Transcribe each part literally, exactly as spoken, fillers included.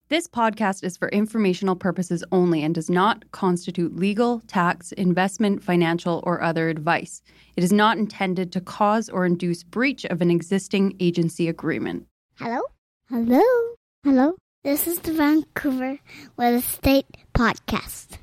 This podcast is for informational purposes only and does not constitute legal, tax, investment, financial, or other advice. It is not intended to cause or induce breach of an existing agency agreement. Hello? Hello? Hello? This is the Vancouver Real Estate Podcast.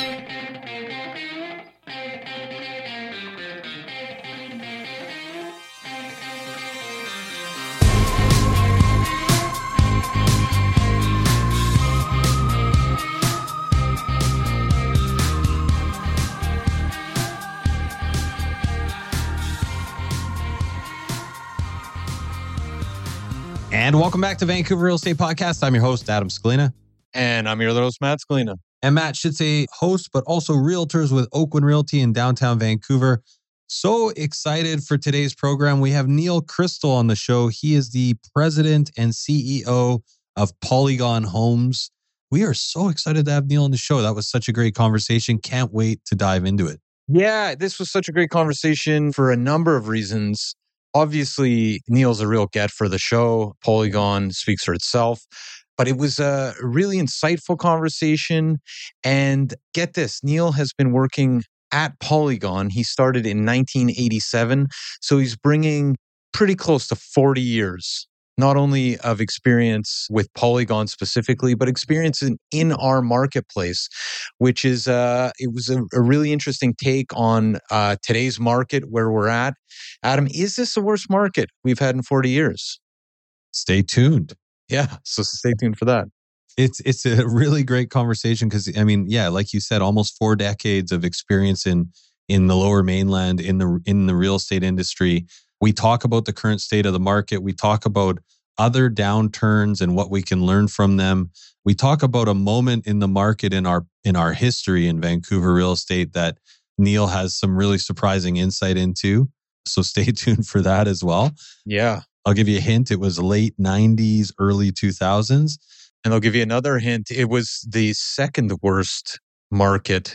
And welcome back to Vancouver Real Estate Podcast. I'm your host, Adam Scalina. And I'm your other host, Matt Scalina. And Matt should say host, but also realtors with Oakwyn Realty in downtown Vancouver. So excited for today's program. We have Neil Crystal on the show. He is the president and C E O of Polygon Homes. We are so excited to have Neil on the show. That was such a great conversation. Can't wait to dive into it. Yeah, this was such a great conversation for a number of reasons. Obviously, Neil's a real get for the show. Polygon speaks for itself. But it was a really insightful conversation. And get this, Neil has been working at Polygon. He started in nineteen eighty-seven. So he's bringing pretty close to forty years, not only of experience with Polygon specifically, but experience in, in our marketplace, which is, uh, it was a, a really interesting take on uh, today's market, where we're at. Adam, is this the worst market we've had in forty years? Stay tuned. Yeah, so stay tuned for that. It's it's a really great conversation because, I mean, yeah, like you said, almost four decades of experience in in the Lower Mainland, in the in the real estate industry. We talk about the current state of the market. We talk about other downturns and what we can learn from them. We talk about a moment in the market in our in our history in Vancouver real estate that Neil has some really surprising insight into. So stay tuned for that as well. Yeah. I'll give you a hint. It was late nineties, early two thousands. And I'll give you another hint. It was the second worst market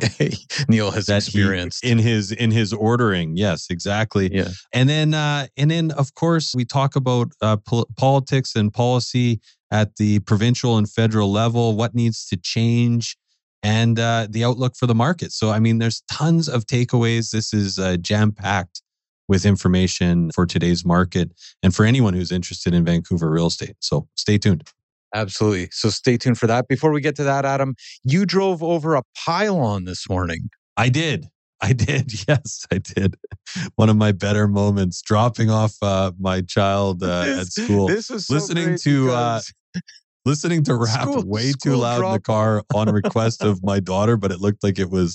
Neil has that experienced he, in his in his ordering. Yes, exactly. Yeah. And then uh, and then of course we talk about uh, pol- politics and policy at the provincial and federal level. What needs to change, and uh, the outlook for the market. So I mean, there's tons of takeaways. This is uh, jam packed with information for today's market and for anyone who's interested in Vancouver real estate. So stay tuned. Absolutely. So stay tuned for that. Before we get to that, Adam, you drove over a pylon this morning. I did. I did. Yes, I did. One of my better moments, dropping off uh, my child uh, this, at school. This was so listening to uh, listening to rap school, way school too loud drop. in the car on request of my daughter, but it looked like it was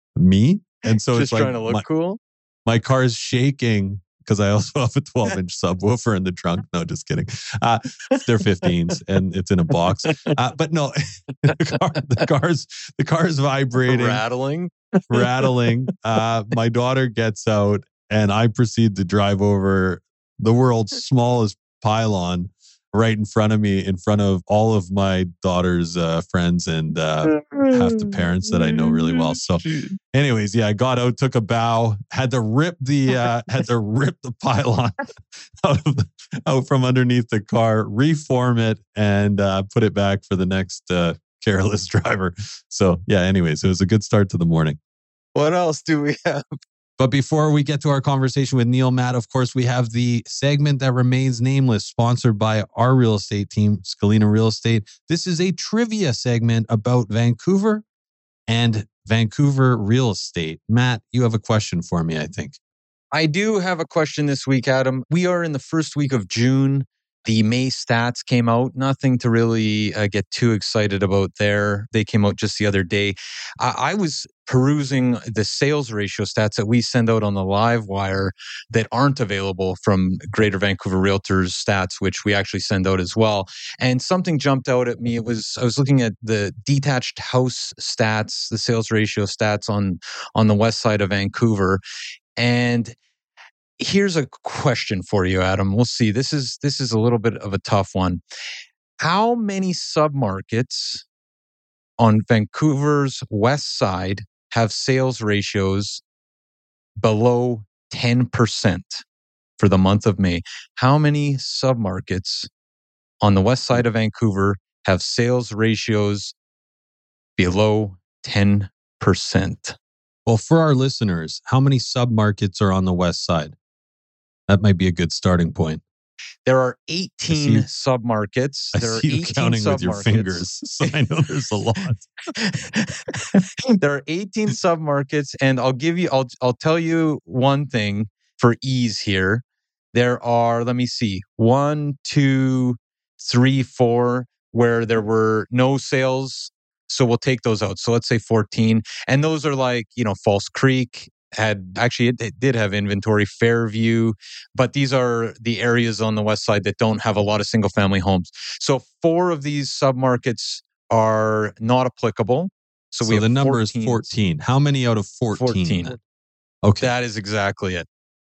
me. And so Just it's like trying to look my, cool. my car's shaking because I also have a twelve inch subwoofer in the trunk. No, just kidding. Uh, they're fifteens and it's in a box. Uh, but no, the, car, the car's the car's vibrating, Rattling. rattling. Uh, my daughter gets out and I proceed to drive over the world's smallest pylon right in front of me, in front of all of my daughter's uh, friends and uh, half the parents that I know really well. So anyways, yeah, I got out, took a bow, had to rip the uh, had to rip the pylon out of the, out from underneath the car, reform it, and uh, put it back for the next uh, careless driver. So yeah, anyways, it was a good start to the morning. What else do we have? But before we get to our conversation with Neil, Matt, of course, we have the segment that remains nameless, sponsored by our real estate team, Scalina Real Estate. This is a trivia segment about Vancouver and Vancouver real estate. Matt, you have a question for me, I think. I do have a question this week, Adam. We are in the first week of June. The May stats came out. Nothing to really uh, get too excited about there. They came out just the other day. I, I was perusing the sales ratio stats that we send out on the live wire that aren't available from Greater Vancouver Realtors stats, which we actually send out as well. And something jumped out at me. It was I was looking at the detached house stats, the sales ratio stats on on the west side of Vancouver, and here's a question for you, Adam. We'll see. This is this is a little bit of a tough one. How many submarkets on Vancouver's west side have sales ratios below ten percent for the month of May? How many submarkets on the west side of Vancouver have sales ratios below ten percent? Well, for our listeners, how many submarkets are on the west side? That might be a good starting point. There are eighteen you, submarkets. I There are see you eighteen counting with your submarkets. fingers, so I know there's a lot. There are eighteen submarkets, and I'll give you, I'll, I'll tell you one thing for ease here. There are, let me see, one, two, three, four, where there were no sales. So we'll take those out. So let's say fourteen. And those are like, you know, False Creek had, actually, it, it did have inventory, Fairview, but these are the areas on the west side that don't have a lot of single family homes. So four of these submarkets are not applicable. So, So we have the number fourteen. is fourteen. How many out of fourteen? fourteen. Then? Okay. That is exactly it.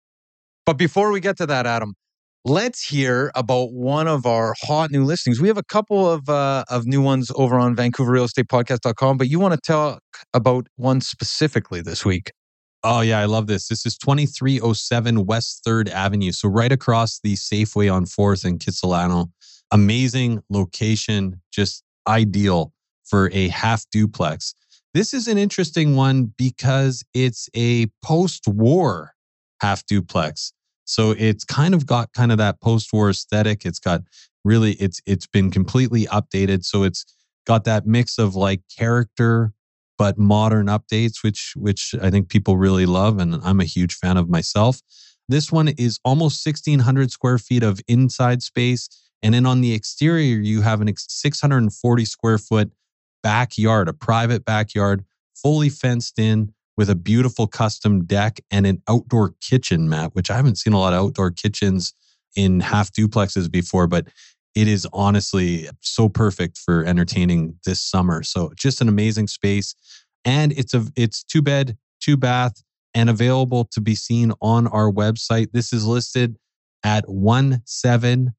But before we get to that, Adam, let's hear about one of our hot new listings. We have a couple of uh, of new ones over on Vancouver Real Estate Podcast dot com, but you want to talk about one specifically this week. Oh, yeah, I love this. This is twenty-three oh seven West third Avenue. So right across the Safeway on fourth in Kitsilano. Amazing location, just ideal for a half duplex. This is an interesting one because it's a post-war half duplex. So it's kind of got kind of that post-war aesthetic. It's got really, it's it's been completely updated. So it's got that mix of like character, but modern updates, which which I think people really love. And I'm a huge fan of myself. This one is almost sixteen hundred square feet of inside space. And then on the exterior, you have an six hundred forty square foot backyard, a private backyard, fully fenced in with a beautiful custom deck and an outdoor kitchen, Matt, which I haven't seen a lot of outdoor kitchens in half duplexes before, but it is honestly so perfect for entertaining this summer. So just an amazing space. And it's a it's two bed, two bath, and available to be seen on our website. This is listed at one seven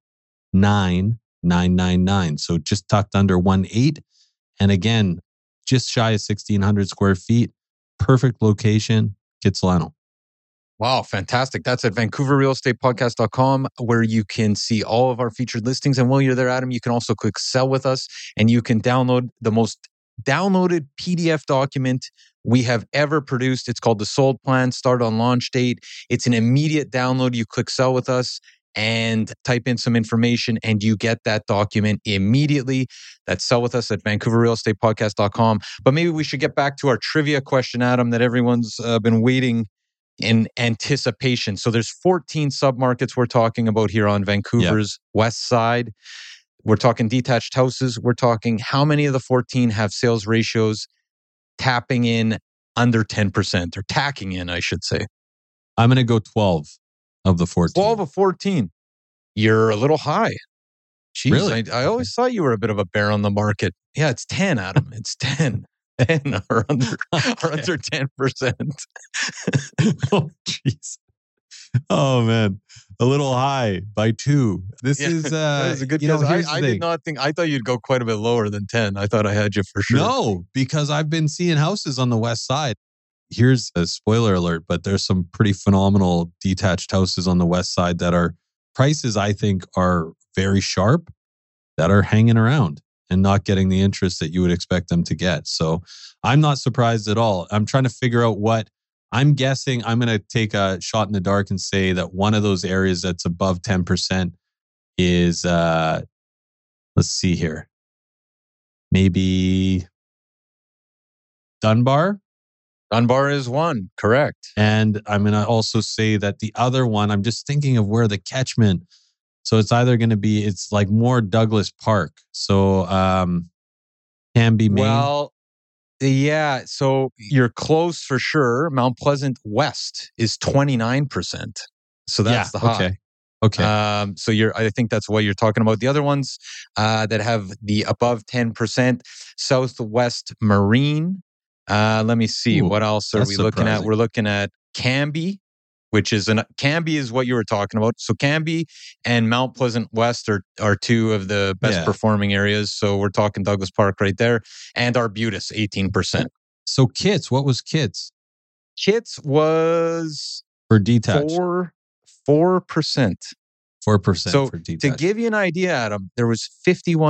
nine nine nine nine. So just tucked under one eight. And again, just shy of sixteen hundred square feet. Perfect location, Kitsilano. Wow, fantastic. That's at Vancouver Real Estate Podcast dot com, where you can see all of our featured listings. And while you're there, Adam, you can also click sell with us, and you can download the most downloaded P D F document we have ever produced. It's called the Sold Plan, start on launch date. It's an immediate download. You click sell with us and type in some information, and you get that document immediately. That's sell with us at Vancouver Real Estate Podcast dot com. But maybe we should get back to our trivia question, Adam, that everyone's uh, been waiting in anticipation. So there's fourteen submarkets we're talking about here on Vancouver's yep. west side. We're talking detached houses. We're talking how many of the fourteen have sales ratios tapping in under ten percent, or tacking in, I should say. I'm going to go twelve of the fourteen. twelve of fourteen. You're a little high. Jeez, really? I, I always thought you were a bit of a bear on the market. Yeah, it's ten, Adam. It's ten. ten or under, okay. or under ten percent. Oh, jeez. Oh, man. A little high by two. This yeah, is, uh, that is a good guess. I, I did not think, I thought you'd go quite a bit lower than ten. I thought I had you for sure. No, because I've been seeing houses on the west side. Here's a spoiler alert, but there's some pretty phenomenal detached houses on the west side that are prices, I think, are very sharp, that are hanging around and not getting the interest that you would expect them to get. So I'm not surprised at all. I'm trying to figure out what I'm guessing. I'm going to take a shot in the dark and say that one of those areas that's above ten percent is, uh, let's see here, maybe Dunbar. Dunbar is one, correct. And I'm going to also say that the other one, I'm just thinking of where the catchment. So it's either going to be, it's like more Douglas Park. So um, Canby, Maine. Well, yeah. So you're close for sure. Mount Pleasant West is twenty-nine percent. So that's yeah, the high. Okay. Okay. Um, so you're, I think that's what you're talking about. The other ones uh, that have the above ten percent, Southwest Marine. Uh, let me see. Ooh, what else are we looking at? We're looking at Canby, which is an Canby is what you were talking about. So Canby and Mount Pleasant West are are two of the best yeah. performing areas. So we're talking Douglas Park right there, and Arbutus eighteen percent. So Kits, what was Kits? Kits was for detached four four percent. Four percent so for detached. To give you an idea, Adam, there was fifty-one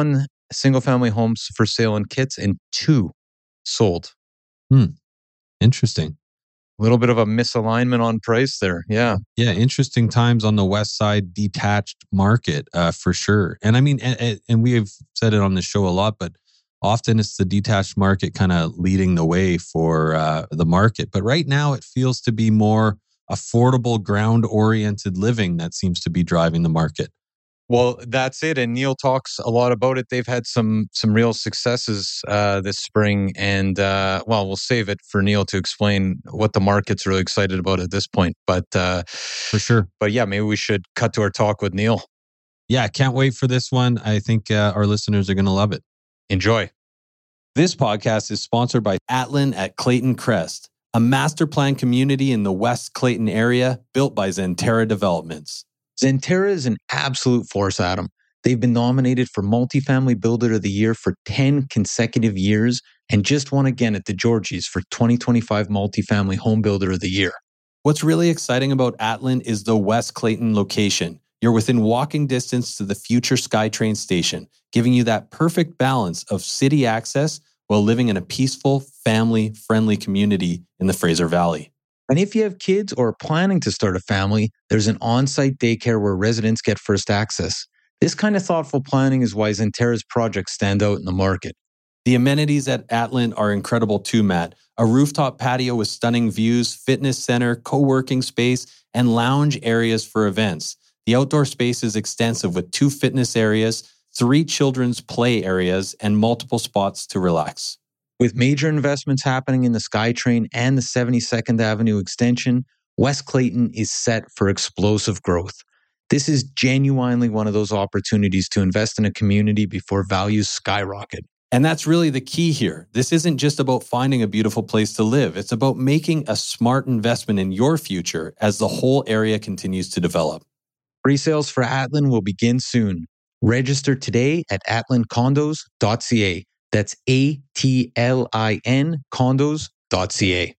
single family homes for sale in Kits and two sold. Hmm. Interesting. A little bit of a misalignment on price there. Yeah. Yeah. Interesting times on the West Side detached market uh, for sure. And I mean, and, and we have said it on the show a lot, but often it's the detached market kind of leading the way for uh, the market. But right now it feels to be more affordable, ground-oriented living that seems to be driving the market. Well, that's it. And Neil talks a lot about it. They've had some some real successes uh, this spring. And uh, well, we'll save it for Neil to explain what the market's really excited about at this point. But uh, for sure. But yeah, maybe we should cut to our talk with Neil. Yeah, can't wait for this one. I think uh, our listeners are going to love it. Enjoy. This podcast is sponsored by Atlin at Clayton Crest, a master plan community in the West Clayton area built by Zenterra Developments. Zenterra is an absolute force, Adam. They've been nominated for Multifamily Builder of the Year for ten consecutive years and just won again at the Georgies for twenty twenty-five Multifamily Home Builder of the Year. What's really exciting about Atlin is the West Clayton location. You're within walking distance to the future SkyTrain station, giving you that perfect balance of city access while living in a peaceful, family-friendly community in the Fraser Valley. And if you have kids or are planning to start a family, there's an on-site daycare where residents get first access. This kind of thoughtful planning is why Zenterra's projects stand out in the market. The amenities at Atlin are incredible too, Matt. A rooftop patio with stunning views, fitness center, co-working space, and lounge areas for events. The outdoor space is extensive with two fitness areas, three children's play areas, and multiple spots to relax. With major investments happening in the SkyTrain and the seventy-second Avenue extension, West Clayton is set for explosive growth. This is genuinely one of those opportunities to invest in a community before values skyrocket. And that's really the key here. This isn't just about finding a beautiful place to live. It's about making a smart investment in your future as the whole area continues to develop. Pre-sales for Atlin will begin soon. Register today at atlin condos dot c a. That's A T L I N condos dot c a.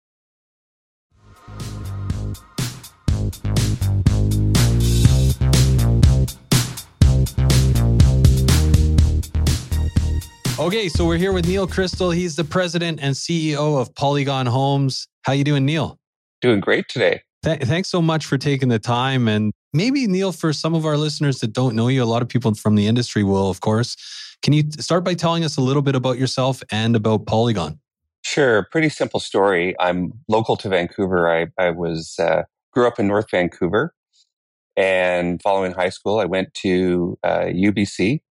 Okay, so we're here with Neil Crystal. He's the president and C E O of Polygon Homes. How you doing, Neil? Doing great today. Th- thanks so much for taking the time. And maybe, Neil, for some of our listeners that don't know you, a lot of people from the industry will, of course. Can you start by telling us a little bit about yourself and about Polygon? Sure. Pretty simple story. I'm local to Vancouver. I, I was uh, grew up in North Vancouver. And following high school, I went to uh, U B C.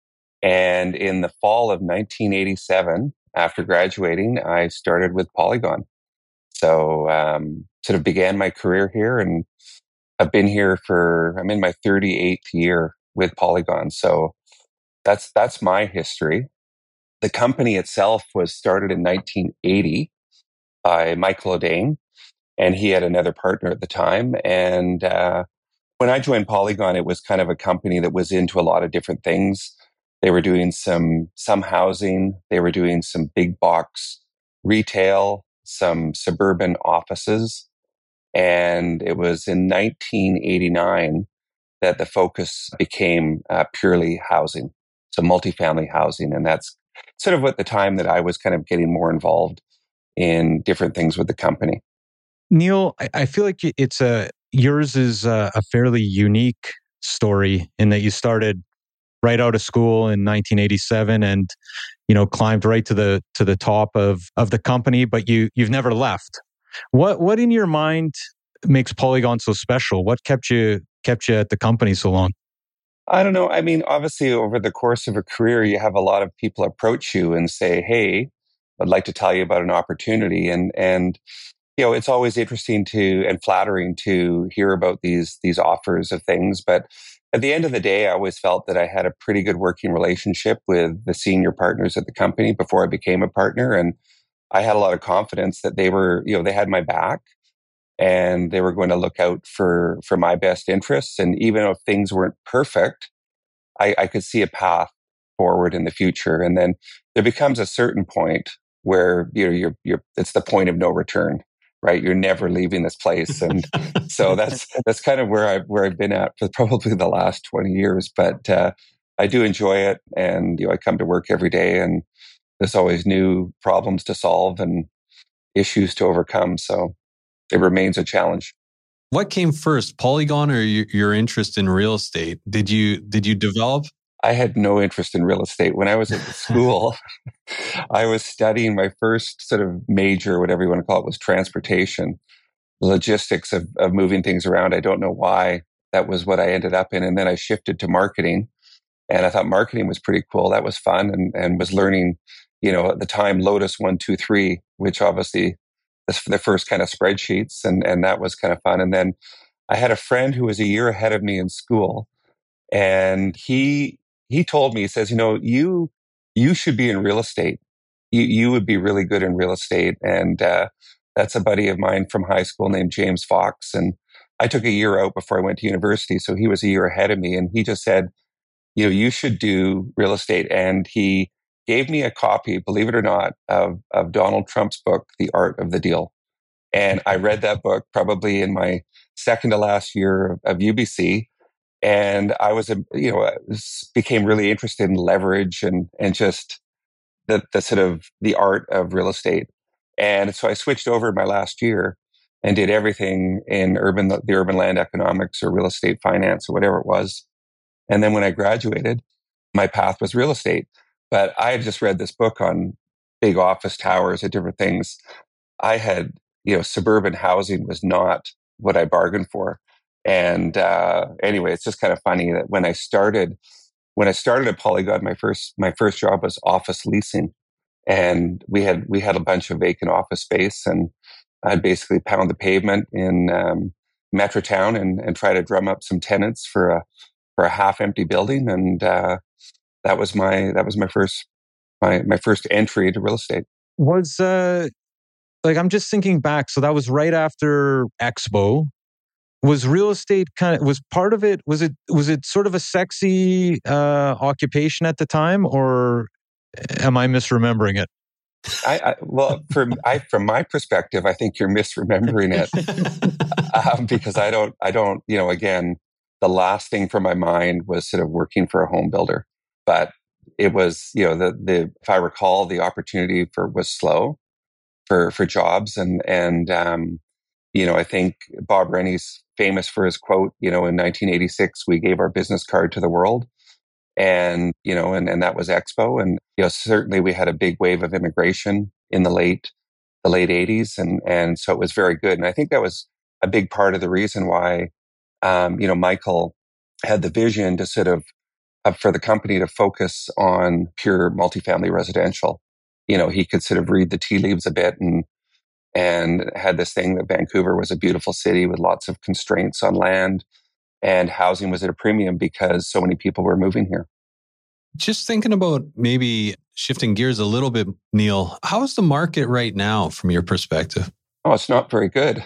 And in the fall of nineteen eighty-seven, after graduating, I started with Polygon. So um, sort of began my career here, and I've been here for, I'm in my thirty-eighth year with Polygon. So that's that's my history. The company itself was started in nineteen eighty by Michael O'Dane, and he had another partner at the time. And uh, when I joined Polygon, it was kind of a company that was into a lot of different things. They were doing some some housing. They were doing some big box retail, some suburban offices. And it was in nineteen eighty-nine that the focus became uh, purely housing, so multifamily housing. And that's sort of at the time that I was kind of getting more involved in different things with the company. Neil, I, I feel like it's a yours is a, a fairly unique story in that you started right out of school in nineteen eighty-seven and, you know, climbed right to the to the top of of the company, but you you've never left. What what in your mind makes Polygon so special? What kept you kept you at the company so long? I don't know. I mean, obviously, over the course of a career, you have a lot of people approach you and say, "Hey, I'd like to tell you about an opportunity." And and you know, it's always interesting to and flattering to hear about these these offers of things, but at the end of the day, I always felt that I had a pretty good working relationship with the senior partners at the company before I became a partner. And I had a lot of confidence that they were, you know, they had my back and they were going to look out for, for my best interests. And even if things weren't perfect, I, I could see a path forward in the future. And then there becomes a certain point where, you know, you're, you're, it's the point of no return. Right, you're never leaving this place, and so that's that's kind of where I where I've been at for probably the last twenty years. But uh, I do enjoy it. And, you know, I come to work every day and there's always new problems to solve and issues to overcome. So it remains a challenge. What came first, Polygon or your, your interest in real estate? Did you did you develop? I had no interest in real estate. When I was at school, I was studying my first sort of major, whatever you want to call it, was transportation, logistics of, of moving things around. I don't know why that was what I ended up in. And then I shifted to marketing. And I thought marketing was pretty cool. That was fun, and, and was learning, you know, at the time, Lotus one, two, three, which obviously is the first kind of spreadsheets. And, and that was kind of fun. And then I had a friend who was a year ahead of me in school. And he, he told me, he says, you know, you, you should be in real estate. You, you would be really good in real estate. And, uh, that's a buddy of mine from high school named James Fox. And I took a year out before I went to university. So he was a year ahead of me. And he just said, you know, you should do real estate. And he gave me a copy, believe it or not, of, of Donald Trump's book, The Art of the Deal. And I read that book probably in my second to last year of U B C. And I was, you know, became really interested in leverage and, and just the, the sort of the art of real estate. And so I switched over my last year and did everything in urban, the urban land economics or real estate finance or whatever it was. And then when I graduated, my path was real estate. But I had just read this book on big office towers and different things. I had, you know, suburban housing was not what I bargained for. And uh, anyway, it's just kind of funny that when I started, when I started at Polygon, my first my first job was office leasing, and we had we had a bunch of vacant office space, and I'd basically pound the pavement in um, Metrotown and, and try to drum up some tenants for a for a half empty building, and uh, that was my that was my first my my first entry into real estate. Was uh, like I'm just thinking back, so that was right after Expo. Was real estate kind of was part of it? Was it was it sort of a sexy uh, occupation at the time, or am I misremembering it? I, I well, from I from my perspective, I think you're misremembering it um, because I don't I don't you know again the last thing from my mind was sort of working for a home builder, but it was you know the the if I recall the opportunity for was slow for for jobs and and um, you know I think Bob Rennie's famous for his quote, you know, in nineteen eighty-six, we gave our business card to the world. And, you know, and, and that was Expo. And, you know, certainly we had a big wave of immigration in the late, the late eighties. And, and so it was very good. And I think that was a big part of the reason why, um, you know, Michael had the vision to sort of, uh, for the company to focus on pure multifamily residential. You know, he could sort of read the tea leaves a bit and, and had this thing that Vancouver was a beautiful city with lots of constraints on land, and housing was at a premium because so many people were moving here. Just thinking about maybe shifting gears a little bit, Neil, how is the market right now from your perspective? Oh, it's not very good.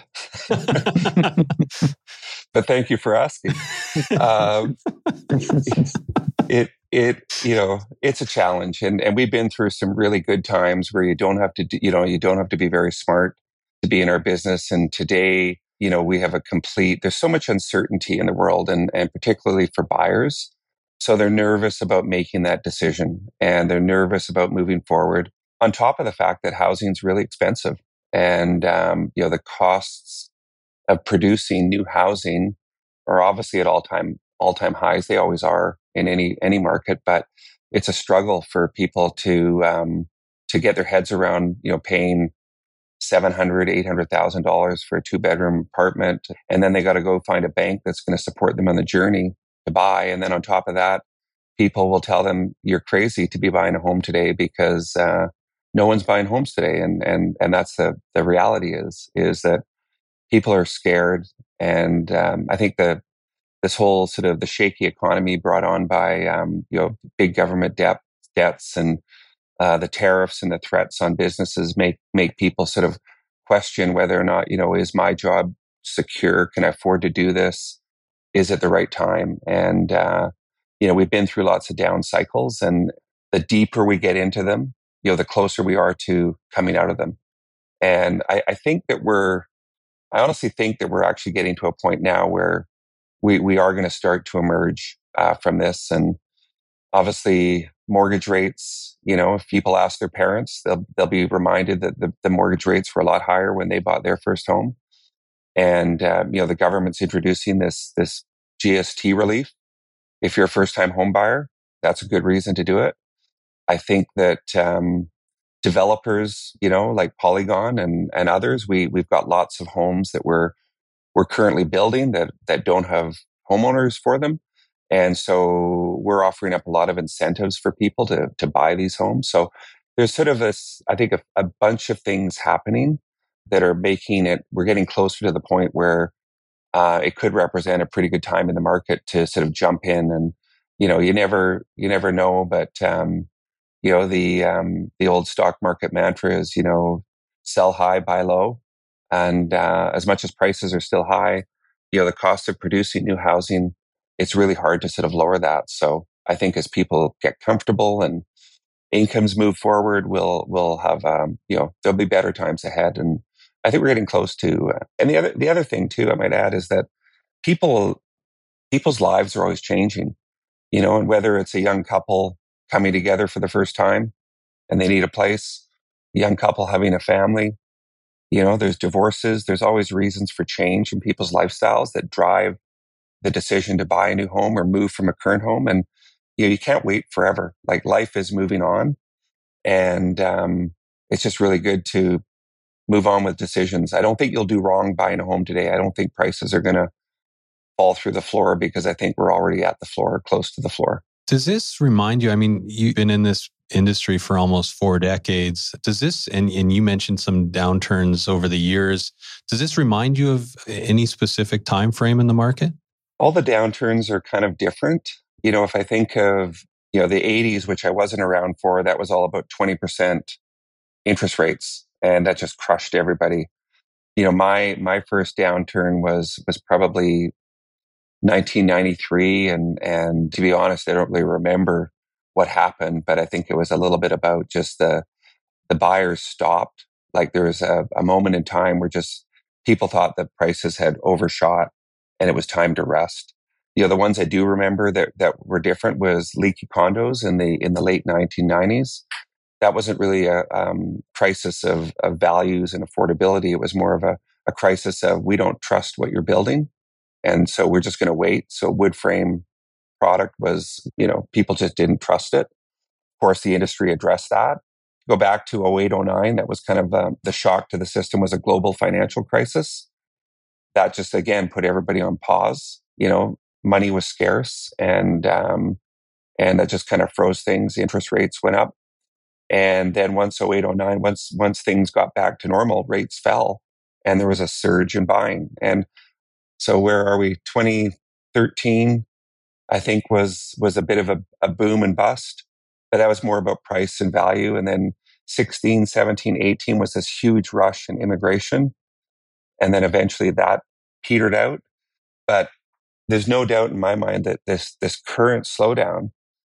But thank you for asking. Um, it, it, you know, it's a challenge, and, and we've been through some really good times where you don't have to, do, you know, you don't have to be very smart to be in our business. And today, you know, we have a complete, there's so much uncertainty in the world, and, and particularly for buyers. So they're nervous about making that decision, and they're nervous about moving forward. On top of the fact that housing is really expensive, and, um, you know, the costs of producing new housing are obviously at all time, all time highs. They always are in any, any market, but it's a struggle for people to, um, to get their heads around, you know, paying seven hundred thousand dollars, eight hundred thousand dollars for a two bedroom apartment. And then they got to go find a bank that's going to support them on the journey to buy. And then on top of that, people will tell them you're crazy to be buying a home today because, uh, no one's buying homes today. And, and, and that's the, the reality is, is that people are scared. And, um, I think the, this whole sort of the shaky economy brought on by, um, you know, big government debt, debts and, Uh, the tariffs and the threats on businesses make make people sort of question whether or not, you know, is my job secure? Can I afford to do this? Is it the right time? And, uh, you know, we've been through lots of down cycles, and the deeper we get into them, you know, the closer we are to coming out of them. And I, I think that we're, I honestly think that we're actually getting to a point now where we, we are going to start to emerge uh, from this. And Obviously, mortgage rates, you know, if people ask their parents, they'll, they'll be reminded that the, the mortgage rates were a lot higher when they bought their first home. And, um, you know, the government's introducing this, this G S T relief. If you're a first time home buyer, that's a good reason to do it. I think that, um, developers, you know, like Polygon and, and others, we, we've got lots of homes that we're, we're currently building that, that don't have homeowners for them. And so we're offering up a lot of incentives for people to, to buy these homes. So there's sort of this, I think, a, a bunch of things happening that are making it, we're getting closer to the point where uh, it could represent a pretty good time in the market to sort of jump in. And, you know, you never, you never know, but, um, you know, the, um, the old stock market mantra is, you know, sell high, buy low. And, uh, as much as prices are still high, you know, the cost of producing new housing, it's really hard to sort of lower that. So I think as people get comfortable and incomes move forward, we'll, we'll have, um, you know, there'll be better times ahead. And I think we're getting close to, uh, and the other, the other thing too, I might add is that people, people's lives are always changing, you know, and whether it's a young couple coming together for the first time and they need a place, a young couple having a family, you know, there's divorces, there's always reasons for change in people's lifestyles that drive the decision to buy a new home or move from a current home. And, you know, you can't wait forever. Like life is moving on. And, um, it's just really good to move on with decisions. I don't think you'll do wrong buying a home today. I don't think prices are going to fall through the floor because I think we're already at the floor, close to the floor. Does this remind you, I mean, you've been in this industry for almost four decades. Does this, and, and you mentioned some downturns over the years, does this remind you of any specific time frame in the market? All the downturns are kind of different. You know, if I think of, you know, the eighties, which I wasn't around for, that was all about twenty percent interest rates. And that just crushed everybody. You know, my, my first downturn was, was probably nineteen ninety-three. And, and to be honest, I don't really remember what happened, but I think it was a little bit about just the, the buyers stopped. Like there was a, a moment in time where just people thought that prices had overshot and it was time to rest. You know, the ones I do remember that, that were different was leaky condos in the, in the late nineteen nineties. That wasn't really a um, crisis of, of values and affordability. It was more of a, a crisis of we don't trust what you're building. And so we're just going to wait. So wood frame product was, you know, people just didn't trust it. Of course, the industry addressed that. Go back to oh eight, oh nine, that was kind of um, the shock to the system was a global financial crisis. That just, again, put everybody on pause. You know, money was scarce and, um, and that just kind of froze things. The interest rates went up. And then once oh eight, oh nine, once, once things got back to normal, rates fell and there was a surge in buying. And so where are we? twenty thirteen, I think was, was a bit of a, a boom and bust, but that was more about price and value. And then sixteen, seventeen, eighteen was this huge rush in immigration. And then eventually that petered out. But there's no doubt in my mind that this, this current slowdown,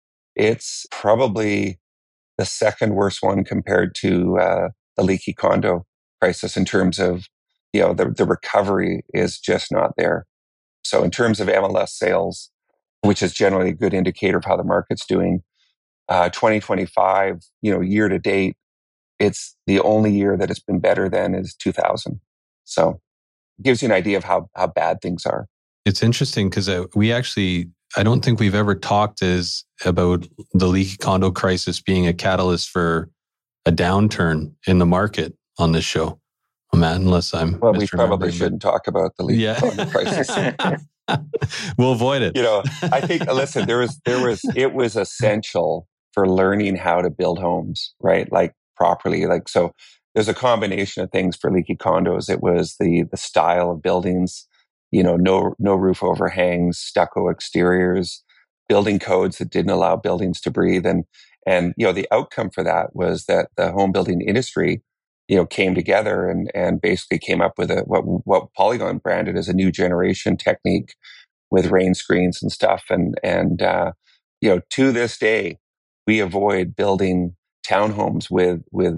it's probably the second worst one compared to uh, the leaky condo crisis in terms of, you know, the, the recovery is just not there. So in terms of M L S sales, which is generally a good indicator of how the market's doing, uh, twenty twenty-five, you know, year to date, it's the only year that it's been better than is two thousand. So it gives you an idea of how, how bad things are. It's interesting because uh, we actually, I don't think we've ever talked as about the leaky condo crisis being a catalyst for a downturn in the market on this show, Matt, unless I'm Well, we probably shouldn't talk about the leaky yeah. condo crisis. We'll avoid it. You know, I think, listen, there was, there was, it was essential for learning how to build homes, right? Like properly. Like, so there's a combination of things for leaky condos. It was the, the style of buildings, you know, no, no roof overhangs, stucco exteriors, building codes that didn't allow buildings to breathe. And, and, you know, the outcome for that was that the home building industry, you know, came together and, and basically came up with a, what, what Polygon branded as a new generation technique with rain screens and stuff. And, and, uh, you know, to this day, we avoid building townhomes with, with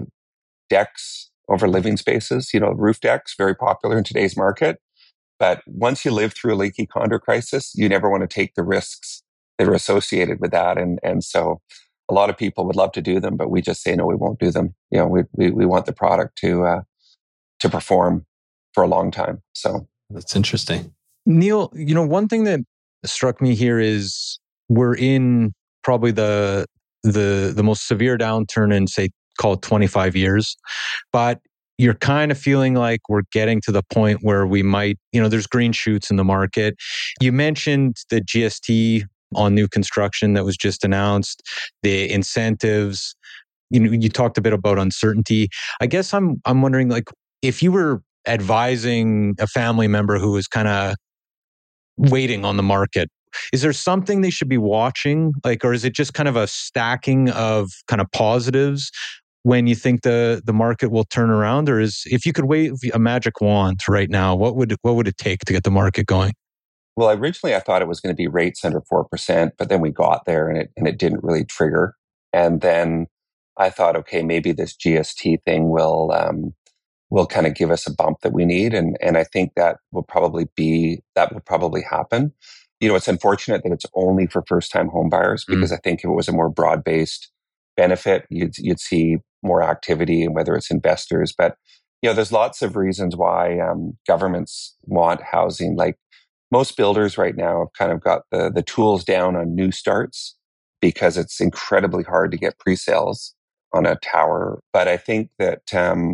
decks over living spaces, you know, roof decks, very popular in today's market. But once you live through a leaky condo crisis, you never want to take the risks that are associated with that. And, and so a lot of people would love to do them, but we just say, no, we won't do them. You know, we, we, we want the product to, uh, to perform for a long time. So that's interesting. Neil, you know, one thing that struck me here is we're in probably the, the, the most severe downturn in, say, call it twenty-five years, but you're kind of feeling like we're getting to the point where we might, you know, there's green shoots in the market. You mentioned the G S T on new construction that was just announced, the incentives. You know, you talked a bit about uncertainty. I guess I'm I'm wondering, like, if you were advising a family member who is kind of waiting on the market, is there something they should be watching? Like, or is it just kind of a stacking of kind of positives when you think the the market will turn around? Or is, if you could wave a magic wand right now, what would what would it take to get the market going? Well, originally I thought it was going to be rates under four percent, but then we got there and it and it didn't really trigger. And then I thought, okay, maybe this G S T thing will um, will kind of give us a bump that we need, and and I think that will probably be that will probably happen. You know, it's unfortunate that it's only for first time home buyers, because mm. I think if it was a more broad based benefit, you'd you'd see more activity, and whether it's investors. But you know, there's lots of reasons why um, governments want housing. Like, most builders right now have kind of got the, the tools down on new starts, because it's incredibly hard to get pre-sales on a tower. But I think that, um,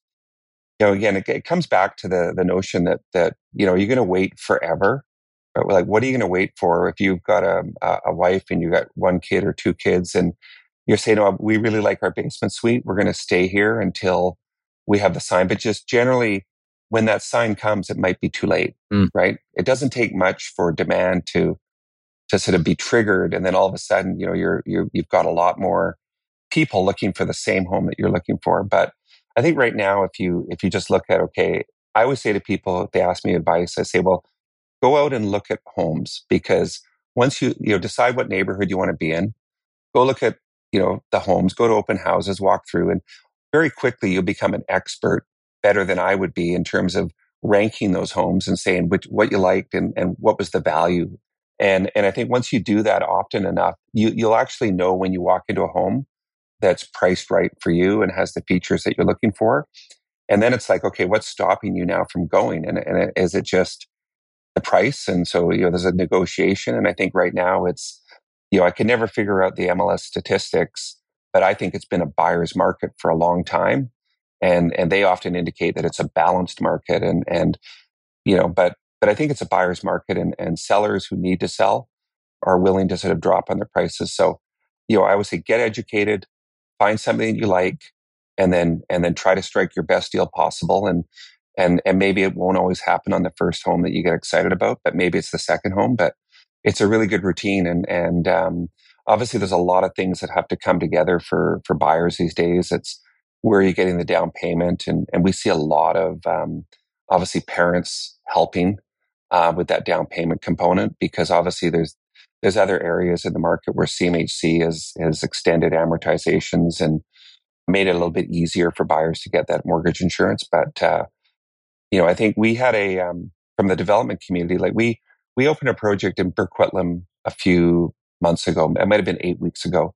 you know, again, it, it comes back to the the notion that, that you know, you're going to wait forever. Right? Like, what are you going to wait for if you've got a, a wife and you got one kid or two kids, and you're saying, oh, we really like our basement suite, we're going to stay here until we have the sign. But just generally, when that sign comes, it might be too late, mm. right? It doesn't take much for demand to to sort of be triggered, and then all of a sudden, you know, you're, you're you've got a lot more people looking for the same home that you're looking for. But I think right now, if you if you just look at, okay, I always say to people, if they ask me advice, I say, well, go out and look at homes, because once you you know decide what neighborhood you want to be in, go look at you know the homes, go to open houses, walk through, and very quickly you'll become an expert, better than I would be, in terms of ranking those homes and saying which, what you liked and, and what was the value. And, and I think once you do that often enough, you, you'll actually know when you walk into a home that's priced right for you and has the features that you're looking for. And then it's like, okay, what's stopping you now from going? And, and is it just the price? And so, you know, there's a negotiation. And I think right now it's, you know, I can never figure out the M L S statistics, but I think it's been a buyer's market for a long time. And, and they often indicate that it's a balanced market, and, and, you know, but, but I think it's a buyer's market, and, and sellers who need to sell are willing to sort of drop on their prices. So, you know, I would say get educated, find something that you like, and then, and then try to strike your best deal possible. And, and, and maybe it won't always happen on the first home that you get excited about, but maybe it's the second home. But it's a really good routine. And, and, um, obviously there's a lot of things that have to come together for, for buyers these days. It's, where are you getting the down payment? And, and we see a lot of, um, obviously parents helping, uh, with that down payment component, because obviously there's, there's other areas in the market where C M H C has, has extended amortizations and made it a little bit easier for buyers to get that mortgage insurance. But, uh, you know, I think we had a, um, from the development community, like we, we opened a project in Burquitlam a few months ago. It might have been eight weeks ago.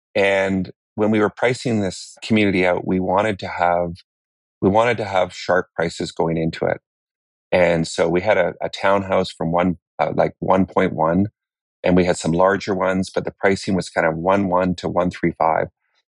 And when we were pricing this community out, we wanted to have, we wanted to have sharp prices going into it. And so we had a, a townhouse from one, uh, like one point one, and we had some larger ones, but the pricing was kind of one one to one three five.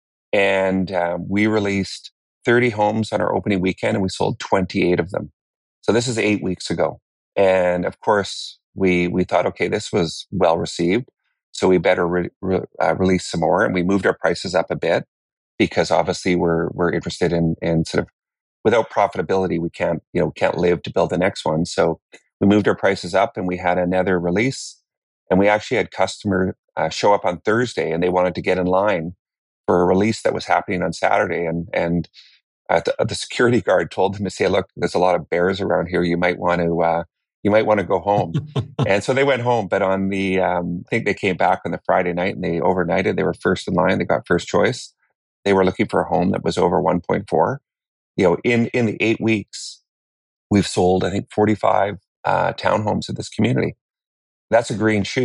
And uh, we released thirty homes on our opening weekend, and we sold twenty-eight of them. So this is eight weeks ago. And of course, we, we thought, okay, this was well received, so we better re- re- uh, release some more. And we moved our prices up a bit, because obviously we're, we're interested in, in sort of, without profitability, we can't, you know, can't live to build the next one. So we moved our prices up, and we had another release, and we actually had customer uh, show up on Thursday, and they wanted to get in line for a release that was happening on Saturday. And, and uh, the, the security guard told them to say, look, there's a lot of bears around here. You might want to, uh, you might want to go home. And so they went home. But on the, um, I think they came back on the Friday night, and they overnighted. They were first in line. They got first choice. They were looking for a home that was over one point four. You know, in, in the eight weeks, we've sold, I think, forty-five uh, townhomes in this community. That's a green shoot.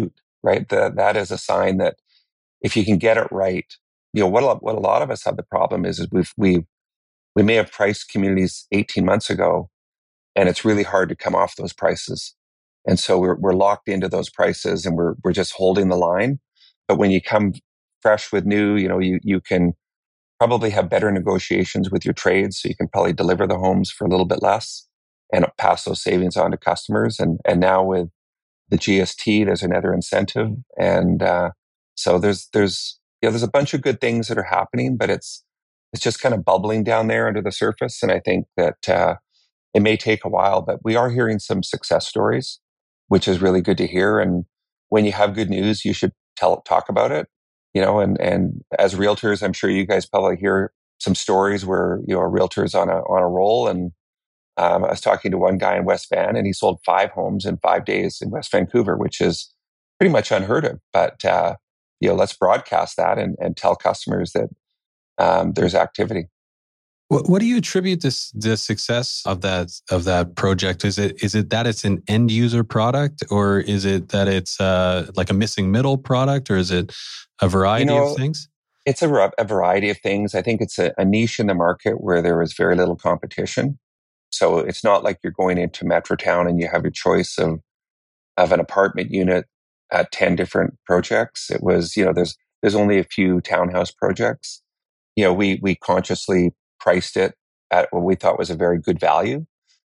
right? The, that is a sign that if you can get it right, you know, what a, what a lot of us have the problem is, is we've, we we may have priced communities eighteen months ago, and it's really hard to come off those prices. And so we're, we're locked into those prices and we're, we're just holding the line. But when you come fresh with new, you know, you, you can probably have better negotiations with your trades. So you can probably deliver the homes for a little bit less and pass those savings on to customers. And, and now with the G S T, there's another incentive. And, uh, so there's, there's, you know, there's a bunch of good things that are happening, but it's, it's just kind of bubbling down there under the surface. And I think that, uh, it may take a while, but we are hearing some success stories, which is really good to hear. And when you have good news, you should tell, talk about it, you know, and, and as realtors, I'm sure you guys probably hear some stories where, you know, a realtor's on a, on a roll. And, um, I was talking to one guy in West Van and he sold five homes in five days in West Vancouver, which is pretty much unheard of. But, uh, you know, let's broadcast that and, and tell customers that, um, there's activity. What, what do you attribute this the success of that of that project? Is it is it that it's an end user product, or is it that it's uh, like a missing middle product, or is it a variety you know, of things? It's a, a variety of things. I think it's a, a niche in the market where there is very little competition. So it's not like you're going into Metrotown and you have your choice of of an apartment unit at ten different projects. It was, you know, there's there's only a few townhouse projects. You know, we we consciously priced it at what we thought was a very good value.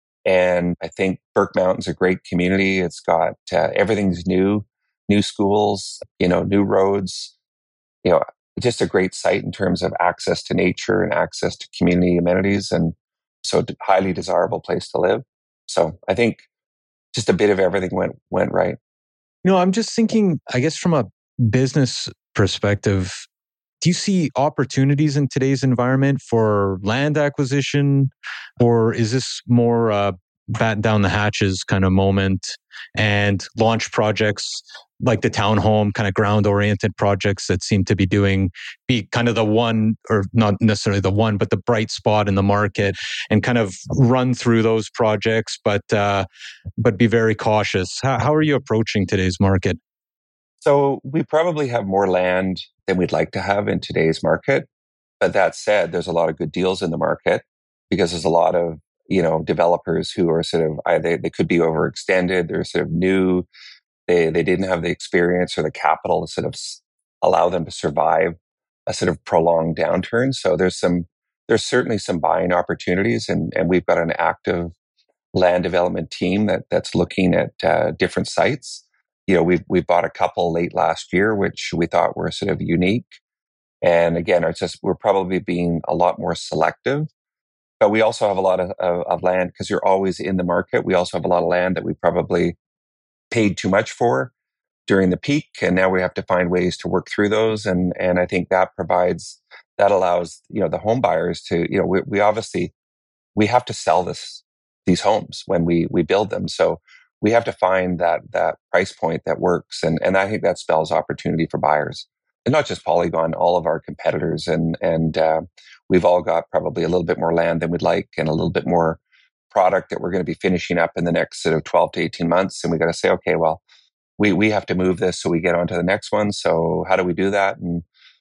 And I think Burke Mountain's a great community. It's got uh, everything's new, new schools, you know, new roads, you know, just a great site in terms of access to nature and access to community amenities. And so a highly desirable place to live. So I think just a bit of everything went, went right. You know, I'm just thinking, I guess from a business perspective, do you see opportunities in today's environment for land acquisition, or is this more uh, batten down the hatches kind of moment and launch projects like the townhome kind of ground-oriented projects that seem to be doing, be kind of the one, or not necessarily the one, but the bright spot in the market, and kind of run through those projects, but uh, but be very cautious? How, how are you approaching today's market? So we probably have more land than we'd like to have in today's market. But that said, there's a lot of good deals in the market because there's a lot of, you know, developers who are sort of, they, they could be overextended. They're sort of new. They, they didn't have the experience or the capital to sort of allow them to survive a sort of prolonged downturn. So there's some, there's certainly some buying opportunities, and, and we've got an active land development team that that's looking at uh, different sites. You know, we've, we bought a couple late last year, which we thought were sort of unique. And again, it's just, we're probably being a lot more selective, but we also have a lot of, of, of land because you're always in the market. We also have a lot of land that we probably paid too much for during the peak. And now we have to find ways to work through those. And, and I think that provides, that allows, you know, the home buyers to, you know, we, we obviously, we have to sell this, these homes when we, we build them. So we have to find that that price point that works. And, and I think that spells opportunity for buyers. And not just Polygon, all of our competitors. And, and uh, we've all got probably a little bit more land than we'd like and a little bit more product that we're going to be finishing up in the next sort of twelve to eighteen months. And we got to say, okay, well, we, we have to move this so we get on to the next one. So how do we do that? And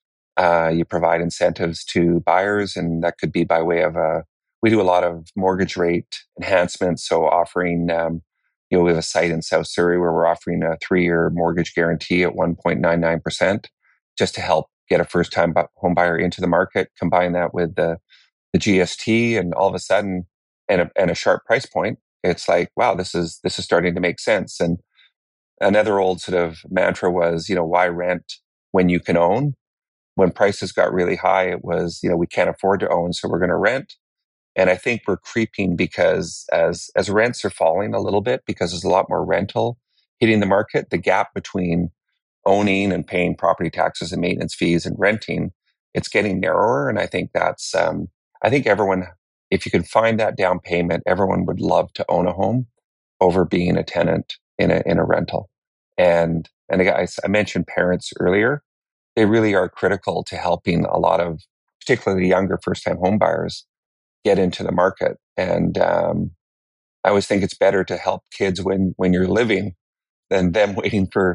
uh, you provide incentives to buyers, and that could be by way of a, we do a lot of mortgage rate enhancements. So offering, um, you know, we have a site in South Surrey where we're offering a three-year mortgage guarantee at one point nine nine percent just to help get a first-time home buyer into the market. Combine that with the, the G S T, and all of a sudden, and a, and a sharp price point, it's like, wow, this is this is starting to make sense. And another old sort of mantra was, you know, why rent when you can own? When prices got really high, it was, you know, we can't afford to own, so we're going to rent. And I think we're creeping because as as rents are falling a little bit, because there's a lot more rental hitting the market, the gap between owning and paying property taxes and maintenance fees and renting, it's getting narrower. And I think that's, um, I think everyone, if you could find that down payment, everyone would love to own a home over being a tenant in a in a rental. And and I, I mentioned parents earlier. They really are critical to helping a lot of, particularly younger first-time home buyers, get into the market. And um, I always think it's better to help kids when when you're living than them waiting for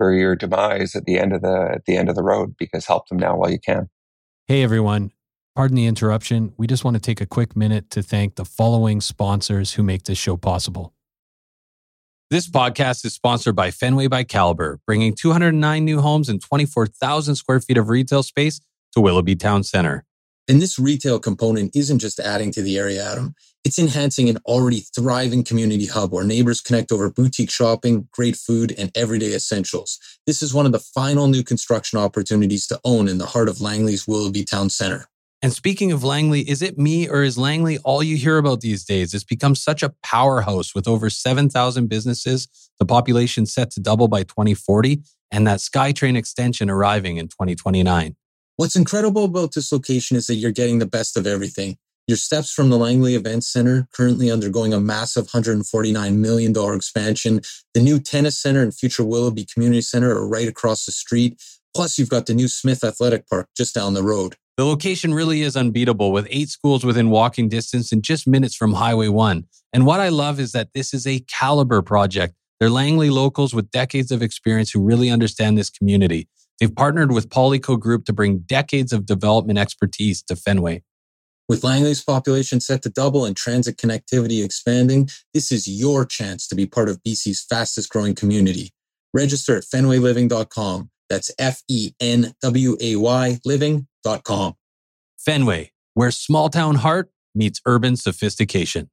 or your demise at the end of the at the end of the road, because help them now while you can. Hey everyone, pardon the interruption. We just want to take a quick minute to thank the following sponsors who make this show possible. This podcast is sponsored by Fenway by Caliber, bringing two hundred nine new homes and twenty-four thousand square feet of retail space to Willoughby Town Center. And this retail component isn't just adding to the area, Adam. It's enhancing an already thriving community hub where neighbors connect over boutique shopping, great food, and everyday essentials. This is one of the final new construction opportunities to own in the heart of Langley's Willoughby Town Center. And speaking of Langley, is it me or is Langley all you hear about these days? It's become such a powerhouse with over seven thousand businesses, the population set to double by twenty forty, and that SkyTrain extension arriving in twenty twenty-nine. What's incredible about this location is that you're getting the best of everything. Your steps from the Langley Events Center, currently undergoing a massive one hundred forty-nine million dollars expansion. The new tennis center and future Willoughby Community Center are right across the street. Plus, you've got the new Smith Athletic Park just down the road. The location really is unbeatable, with eight schools within walking distance and just minutes from Highway one. And what I love is that this is a Caliber project. They're Langley locals with decades of experience who really understand this community. They've partnered with Polyco Group to bring decades of development expertise to Fenway. With Langley's population set to double and transit connectivity expanding, this is your chance to be part of B C's fastest growing community. Register at fenway living dot com. That's F E N W A Y living dot com. Fenway, where small town heart meets urban sophistication.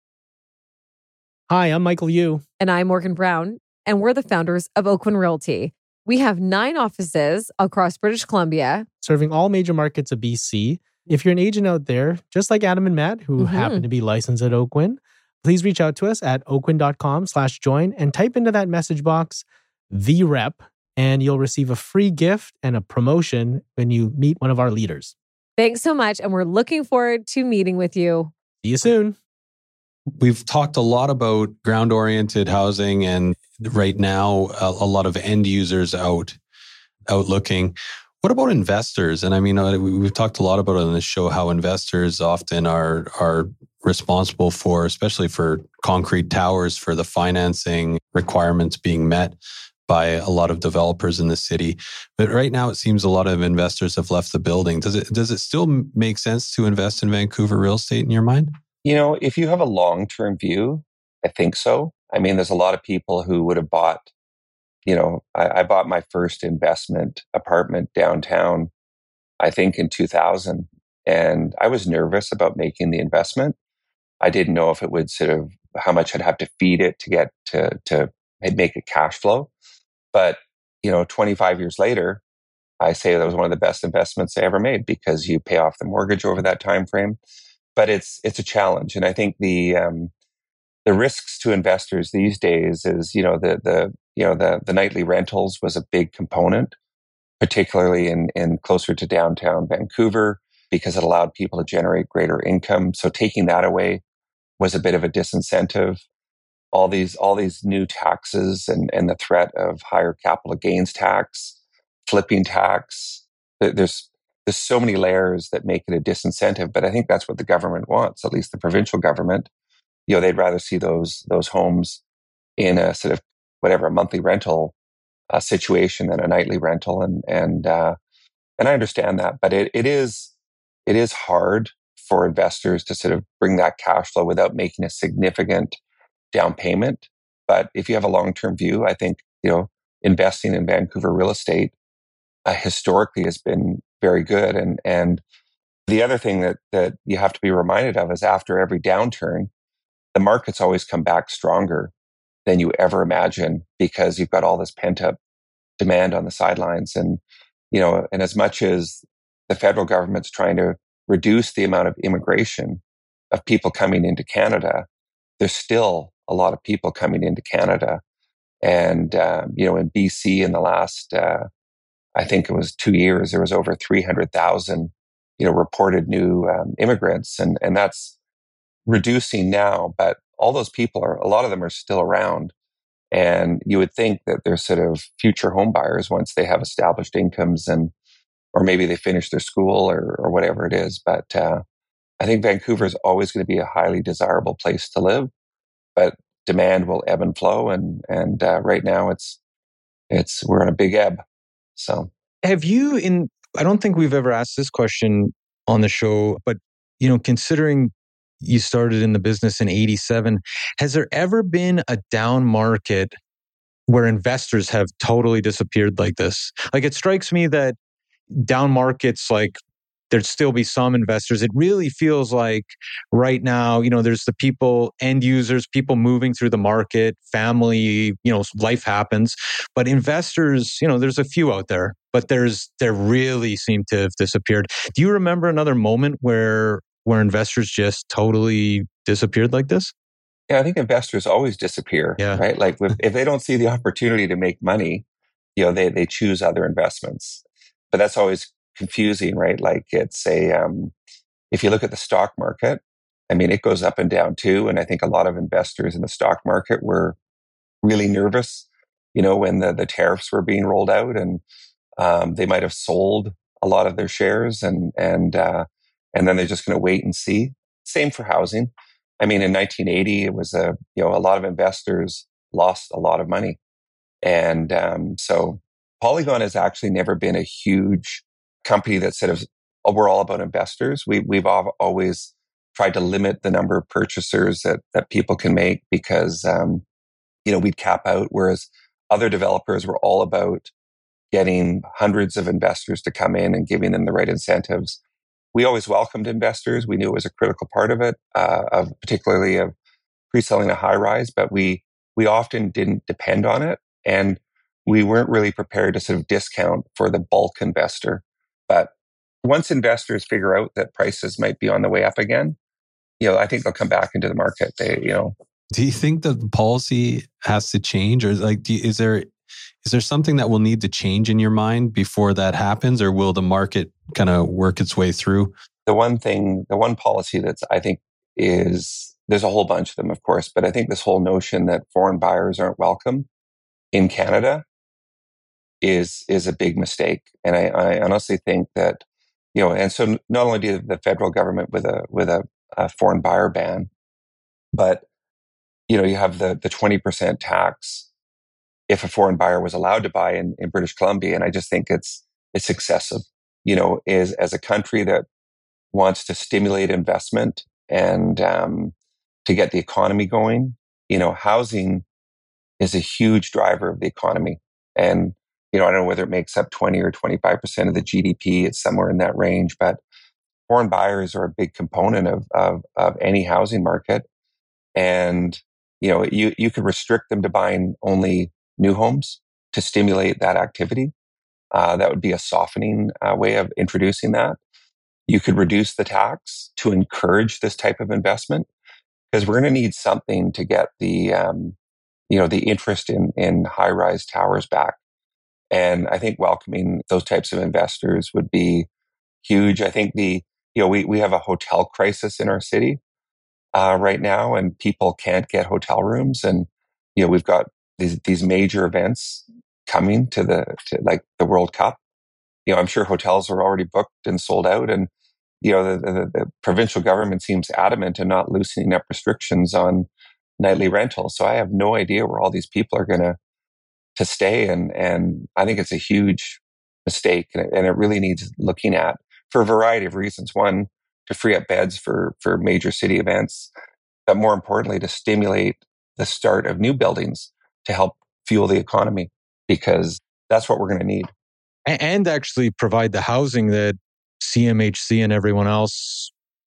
Hi, I'm Michael Yu. And I'm Morgan Brown, and we're the founders of Oakwyn Realty. We have nine offices across British Columbia, serving all major markets of B C. If you're an agent out there, just like Adam and Matt, who mm-hmm. happen to be licensed at Oakwyn, please reach out to us at oakwyn.com slash join and type into that message box, the rep, and you'll receive a free gift and a promotion when you meet one of our leaders. Thanks so much, and we're looking forward to meeting with you. See you soon. We've talked a lot about ground-oriented housing, and right now a, a lot of end users out, out looking. What about investors? And I mean, we've talked a lot about it on this show, how investors often are are responsible for, especially for concrete towers, for the financing requirements being met by a lot of developers in the city. But right now, it seems a lot of investors have left the building. Does it does it still make sense to invest in Vancouver real estate in your mind? You know, if you have a long-term view, I think so. I mean, there's a lot of people who would have bought, you know, I, I bought my first investment apartment downtown, I think in two thousand. And I was nervous about making the investment. I didn't know if it would sort of, how much I'd have to feed it to get to, to make it cash flow. But, you know, twenty-five years later, I say that was one of the best investments I ever made, because you pay off the mortgage over that time frame. But it's it's a challenge, and I think the um, the risks to investors these days is, you know, the the you know the the nightly rentals was a big component, particularly in in closer to downtown Vancouver, because it allowed people to generate greater income. So taking that away was a bit of a disincentive. All these all these new taxes and and the threat of higher capital gains tax, flipping tax. There's There's so many layers that make it a disincentive, but I think that's what the government wants, at least the provincial government. You know, they'd rather see those those homes in a sort of whatever, a monthly rental uh, situation than a nightly rental, and and uh, and I understand that, but it it is it is hard for investors to sort of bring that cash flow without making a significant down payment. But if you have a long term view, I think, you know, investing in Vancouver real estate uh, historically has been very good. And and the other thing that that you have to be reminded of is, after every downturn, the markets always come back stronger than you ever imagine, because you've got all this pent up demand on the sidelines. And, you know, and as much as the federal government's trying to reduce the amount of immigration of people coming into Canada, there's still a lot of people coming into Canada. And, um, you know, in B C in the last, uh, I think it was two years, there was over three hundred thousand, you know, reported new um, immigrants. And, and that's reducing now, but all those people are, a lot of them are still around. And you would think that they're sort of future home buyers once they have established incomes, and, or maybe they finish their school, or, or whatever it is. But uh, I think Vancouver is always going to be a highly desirable place to live, but demand will ebb and flow. And, and uh, right now it's, it's we're on a big ebb. So, have you in? I don't think we've ever asked this question on the show, but you know, considering you started in the business in eighty-seven, has there ever been a down market where investors have totally disappeared like this? Like, it strikes me that down markets, like, there'd still be some investors. It really feels like right now, you know, there's the people, end users, people moving through the market, family, you know, life happens. But investors, you know, there's a few out there, but there's, there really seem to have disappeared. Do you remember another moment where, where investors just totally disappeared like this? Yeah, I think investors always disappear, yeah. right? Like if, if they don't see the opportunity to make money, you know, they, they choose other investments. But that's always confusing, right? Like it's a, um, if you look at the stock market, I mean, it goes up and down too. And I think a lot of investors in the stock market were really nervous, you know, when the, the tariffs were being rolled out, and um, they might have sold a lot of their shares, and, and, uh, and then they're just going to wait and see. Same for housing. I mean, in nineteen eighty, it was a, you know, a lot of investors lost a lot of money. And um, so Polygon has actually never been a huge company that said, oh, we're all about investors. We, we've always tried to limit the number of purchasers that, that people can make, because, um, you know, we'd cap out, whereas other developers were all about getting hundreds of investors to come in and giving them the right incentives. We always welcomed investors. We knew it was a critical part of it, uh, of particularly of pre-selling a high rise, but we, we often didn't depend on it. And we weren't really prepared to sort of discount for the bulk investor. But once investors figure out that prices might be on the way up again, you know, I think they'll come back into the market. They, you know. Do you think the policy has to change, or like, do you, is there is there something that will need to change in your mind before that happens, or will the market kind of work its way through? The one thing, the one policy that's I think is, there's a whole bunch of them, of course, but I think this whole notion that foreign buyers aren't welcome in Canada is is a big mistake. And I, I honestly think that, you know, and so not only did the federal government with a with a, a foreign buyer ban, but you know, you have the the twenty percent tax if a foreign buyer was allowed to buy in, in British Columbia. And I just think it's it's excessive. You know, is as a country that wants to stimulate investment and um, to get the economy going, you know, housing is a huge driver of the economy. And, you know, I don't know whether it makes up twenty or twenty-five percent of the G D P. It's somewhere in that range, but foreign buyers are a big component of, of, of any housing market. And, you know, you, you could restrict them to buying only new homes to stimulate that activity. Uh, that would be a softening uh, way of introducing that. You could reduce the tax to encourage this type of investment, because we're going to need something to get the, um, you know, the interest in, in high-rise towers back. And I think welcoming those types of investors would be huge. I think the, you know, we, we have a hotel crisis in our city uh, right now, and people can't get hotel rooms. And, you know, we've got these, these major events coming to the, to like the World Cup. You know, I'm sure hotels are already booked and sold out. And, you know, the, the, the provincial government seems adamant in not loosening up restrictions on nightly rentals. So I have no idea where all these people are going to to stay. And, and I think it's a huge mistake, and it, and it really needs looking at for a variety of reasons. One, to free up beds for, for major city events, but more importantly, to stimulate the start of new buildings to help fuel the economy, because that's what we're going to need. And actually provide the housing that C M H C and everyone else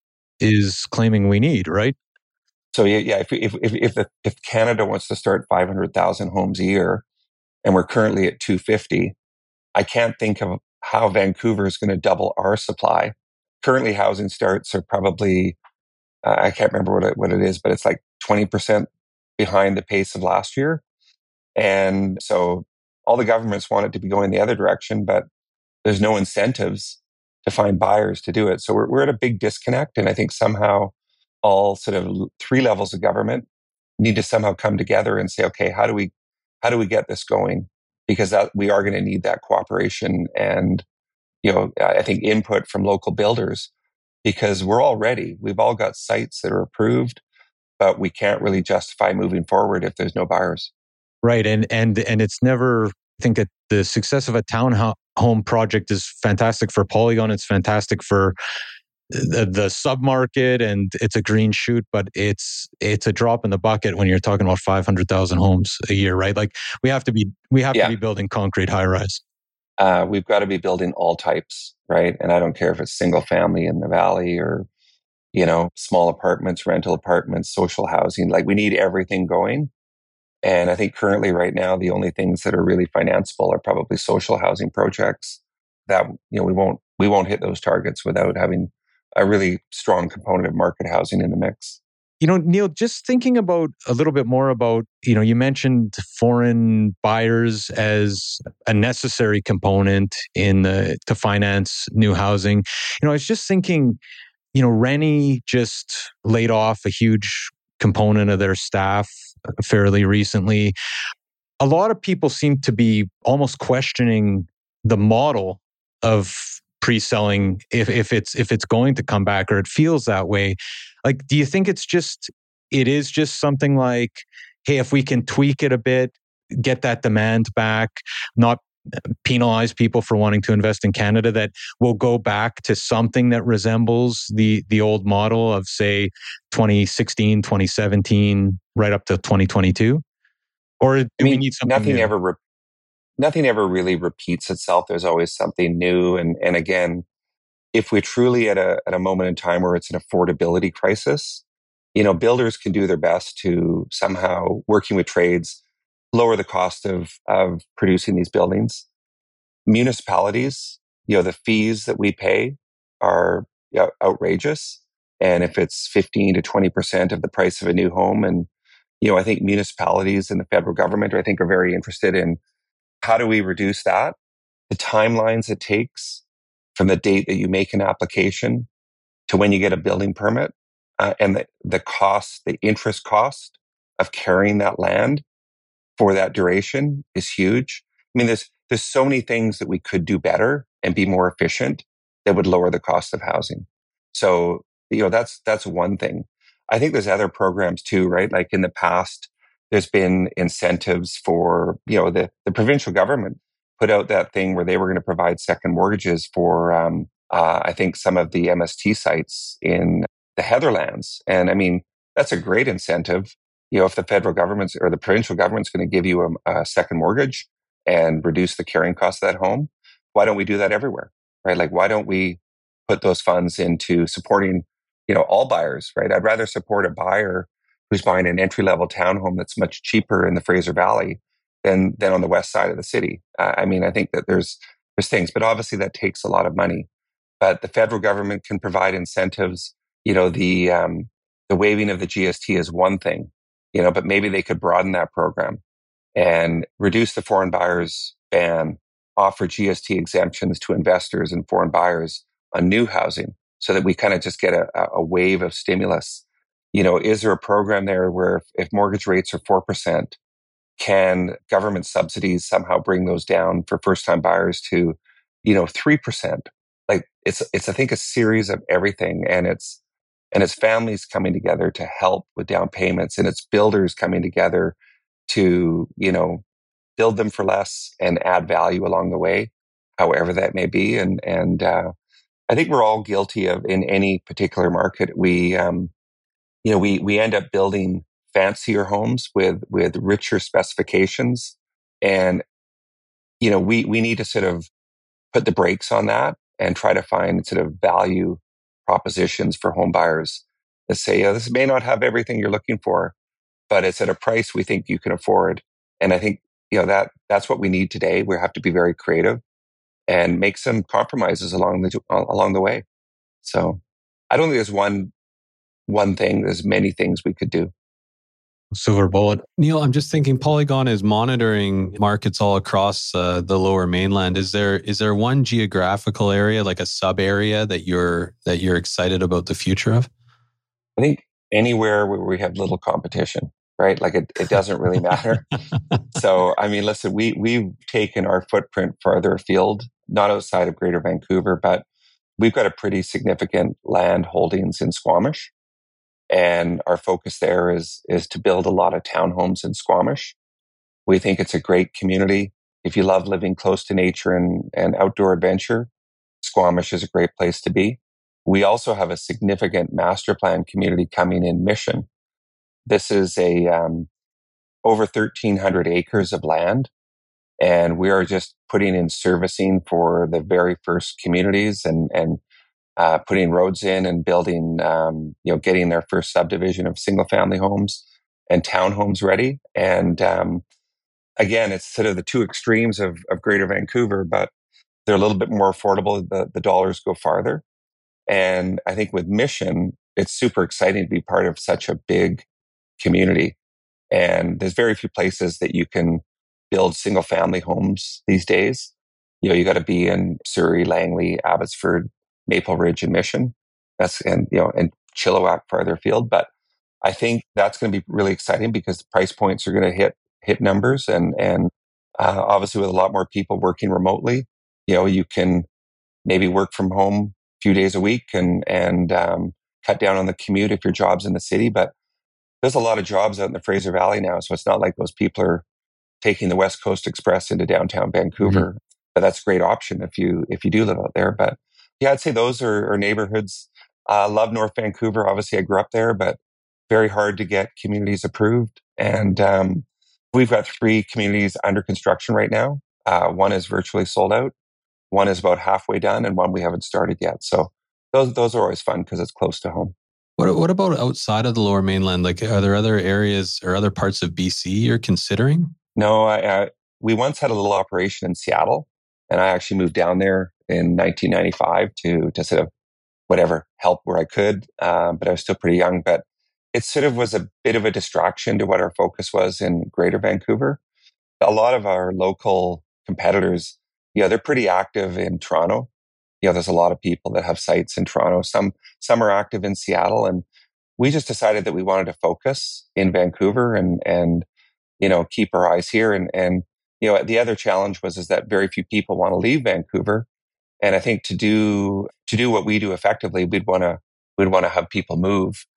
is claiming we need, right? So yeah, if if if if, the, if Canada wants to start five hundred thousand homes a year, and we're currently at two hundred fifty, I can't think of how Vancouver is going to double our supply. Currently, housing starts are probably, uh, I can't remember what it, what it is, but it's like twenty percent behind the pace of last year. And so all the governments want it to be going the other direction, but there's no incentives to find buyers to do it. So we're, we're at a big disconnect. And I think somehow all sort of three levels of government need to somehow come together and say, okay, how do we, how do we get this going? Because that, we are going to need that cooperation and, you know, I think input from local builders, because we're all ready. We've all got sites that are approved, but we can't really justify moving forward if there's no buyers. Right. And, and, and it's never I think that the success of a townhome project is fantastic for Polygon. It's fantastic for the, the submarket, and it's a green shoot, but it's it's a drop in the bucket when you're talking about five hundred thousand homes a year, right? Like we have to be we have Yeah. to be building concrete high rise. Uh, we've got to be building all types, right? And I don't care if it's single family in the valley or, you know, small apartments, rental apartments, social housing. Like we need everything going. And I think currently right now, the only things that are really financeable are probably social housing projects that, you know, we won't, we won't hit those targets without having a really strong component of market housing in the mix. You know, Neil, just thinking about a little bit more about, you know, you mentioned foreign buyers as a necessary component in the, to finance new housing. You know, I was just thinking, you know, Rennie just laid off a huge component of their staff fairly recently. A lot of people seem to be almost questioning the model of pre-selling if, if it's if it's going to come back, or it feels that way. Like, do you think it's just it is just something like, hey, if we can tweak it a bit, get that demand back, not penalize people for wanting to invest in Canada, that we'll go back to something that resembles the the old model of, say, twenty sixteen, twenty seventeen, right up to twenty twenty-two? Or do I mean, we need something nothing new? ever re- nothing ever really repeats itself. There's always something new. And and again, if we're truly at a at a moment in time where it's an affordability crisis, you know, builders can do their best to somehow, working with trades, lower the cost of of producing these buildings. Municipalities, you know, the fees that we pay are you know, outrageous. And if it's fifteen to twenty percent of the price of a new home, and, you know, I think municipalities and the federal government, I think, are very interested in how do we reduce that? The timelines it takes from the date that you make an application to when you get a building permit, uh, and the, the cost, the interest cost of carrying that land for that duration is huge. I mean, there's there's so many things that we could do better and be more efficient that would lower the cost of housing. So, you know, that's that's one thing. I think there's other programs too, right? Like in the past, there's been incentives for, you know, the, the provincial government put out that thing where they were going to provide second mortgages for, um, uh, I think, some of the M S T sites in the Heatherlands. And I mean, that's a great incentive. You know, if the federal government's or the provincial government's going to give you a, a second mortgage and reduce the carrying cost of that home, why don't we do that everywhere, right? Like, why don't we put those funds into supporting, you know, all buyers, right? I'd rather support a buyer who's buying an entry-level townhome that's much cheaper in the Fraser Valley than than on the west side of the city. Uh, I mean, I think that there's there's things, but obviously that takes a lot of money. But the federal government can provide incentives. You know, the um, the waiving of the G S T is one thing, you know, but maybe they could broaden that program and reduce the foreign buyers ban, offer G S T exemptions to investors and foreign buyers on new housing so that we kind of just get a, a wave of stimulus. You know, is there a program there where if, if mortgage rates are four percent, can government subsidies somehow bring those down for first-time buyers to, you know, three percent? Like it's, it's, I think, a series of everything. And it's, and it's families coming together to help with down payments, and it's builders coming together to, you know, build them for less and add value along the way, however that may be. And, and, uh, I think we're all guilty of, in any particular market, we, um, you know, we, we end up building fancier homes with, with richer specifications. And, you know, we, we need to sort of put the brakes on that and try to find sort of value propositions for home buyers that say, oh, this may not have everything you're looking for, but it's at a price we think you can afford. And I think, you know, that that's what we need today. We have to be very creative and make some compromises along the along the way. So I don't think there's one one thing. There's many things we could do. Silver bullet. Neil, I'm just thinking Polygon is monitoring markets all across uh, the Lower Mainland. Is there is there one geographical area, like a sub area, that you're that you're excited about the future of? I think anywhere where we have little competition, right? Like it, it doesn't really matter. So, I mean, listen, we we've taken our footprint farther afield, not outside of Greater Vancouver, but we've got a pretty significant land holdings in Squamish. And our focus there is, is to build a lot of townhomes in Squamish. We think it's a great community. if you love living close to nature and, and outdoor adventure, Squamish is a great place to be. We also have a significant master plan community coming in Mission. This is a um, over thirteen hundred acres of land, and we are just putting in servicing for the very first communities and and uh, putting roads in and building, um, you know, getting their first subdivision of single family homes and townhomes ready. And um, again, it's sort of the two extremes of, of Greater Vancouver, but they're a little bit more affordable. The, the dollars go farther. And I think with Mission, it's super exciting to be part of such a big community. And there's very few places that you can build single family homes these days. You know, you got to be in Surrey, Langley, Abbotsford, Maple Ridge, and Mission. That's, and, you know, and Chilliwack farther afield. But I think that's going to be really exciting because the price points are going to hit, hit numbers. And, and, uh, obviously with a lot more people working remotely, you know, you can maybe work from home a few days a week and, and, um, cut down on the commute if your job's in the city. But there's a lot of jobs out in the Fraser Valley now. So it's not like those people are taking the West Coast Express into downtown Vancouver. Mm-hmm. But that's a great option if you, if you do live out there. But yeah, I'd say those are, are neighborhoods. I uh, love North Vancouver. Obviously I grew up there, but very hard to get communities approved. And, um, we've got three communities under construction right now. Uh, one is virtually sold out. One is about halfway done, and one we haven't started yet. So those those are always fun because it's close to home. What what about outside of the Lower Mainland? Like, are there other areas or other parts of B C you're considering? No, I, I, we once had a little operation in Seattle, and I actually moved down there in nineteen ninety-five to to sort of whatever help where I could. Um, but I was still pretty young. But it sort of was a bit of a distraction to what our focus was in Greater Vancouver. A lot of our local competitors, yeah, they're pretty active in Toronto. You know, there's a lot of people that have sites in Toronto. Some some are active in Seattle, and we just decided that we wanted to focus in Vancouver and and you know keep our eyes here. And and you know, the other challenge was is that very few people want to leave Vancouver, and I think to do to do what we do effectively, we'd want to we'd want to have people move.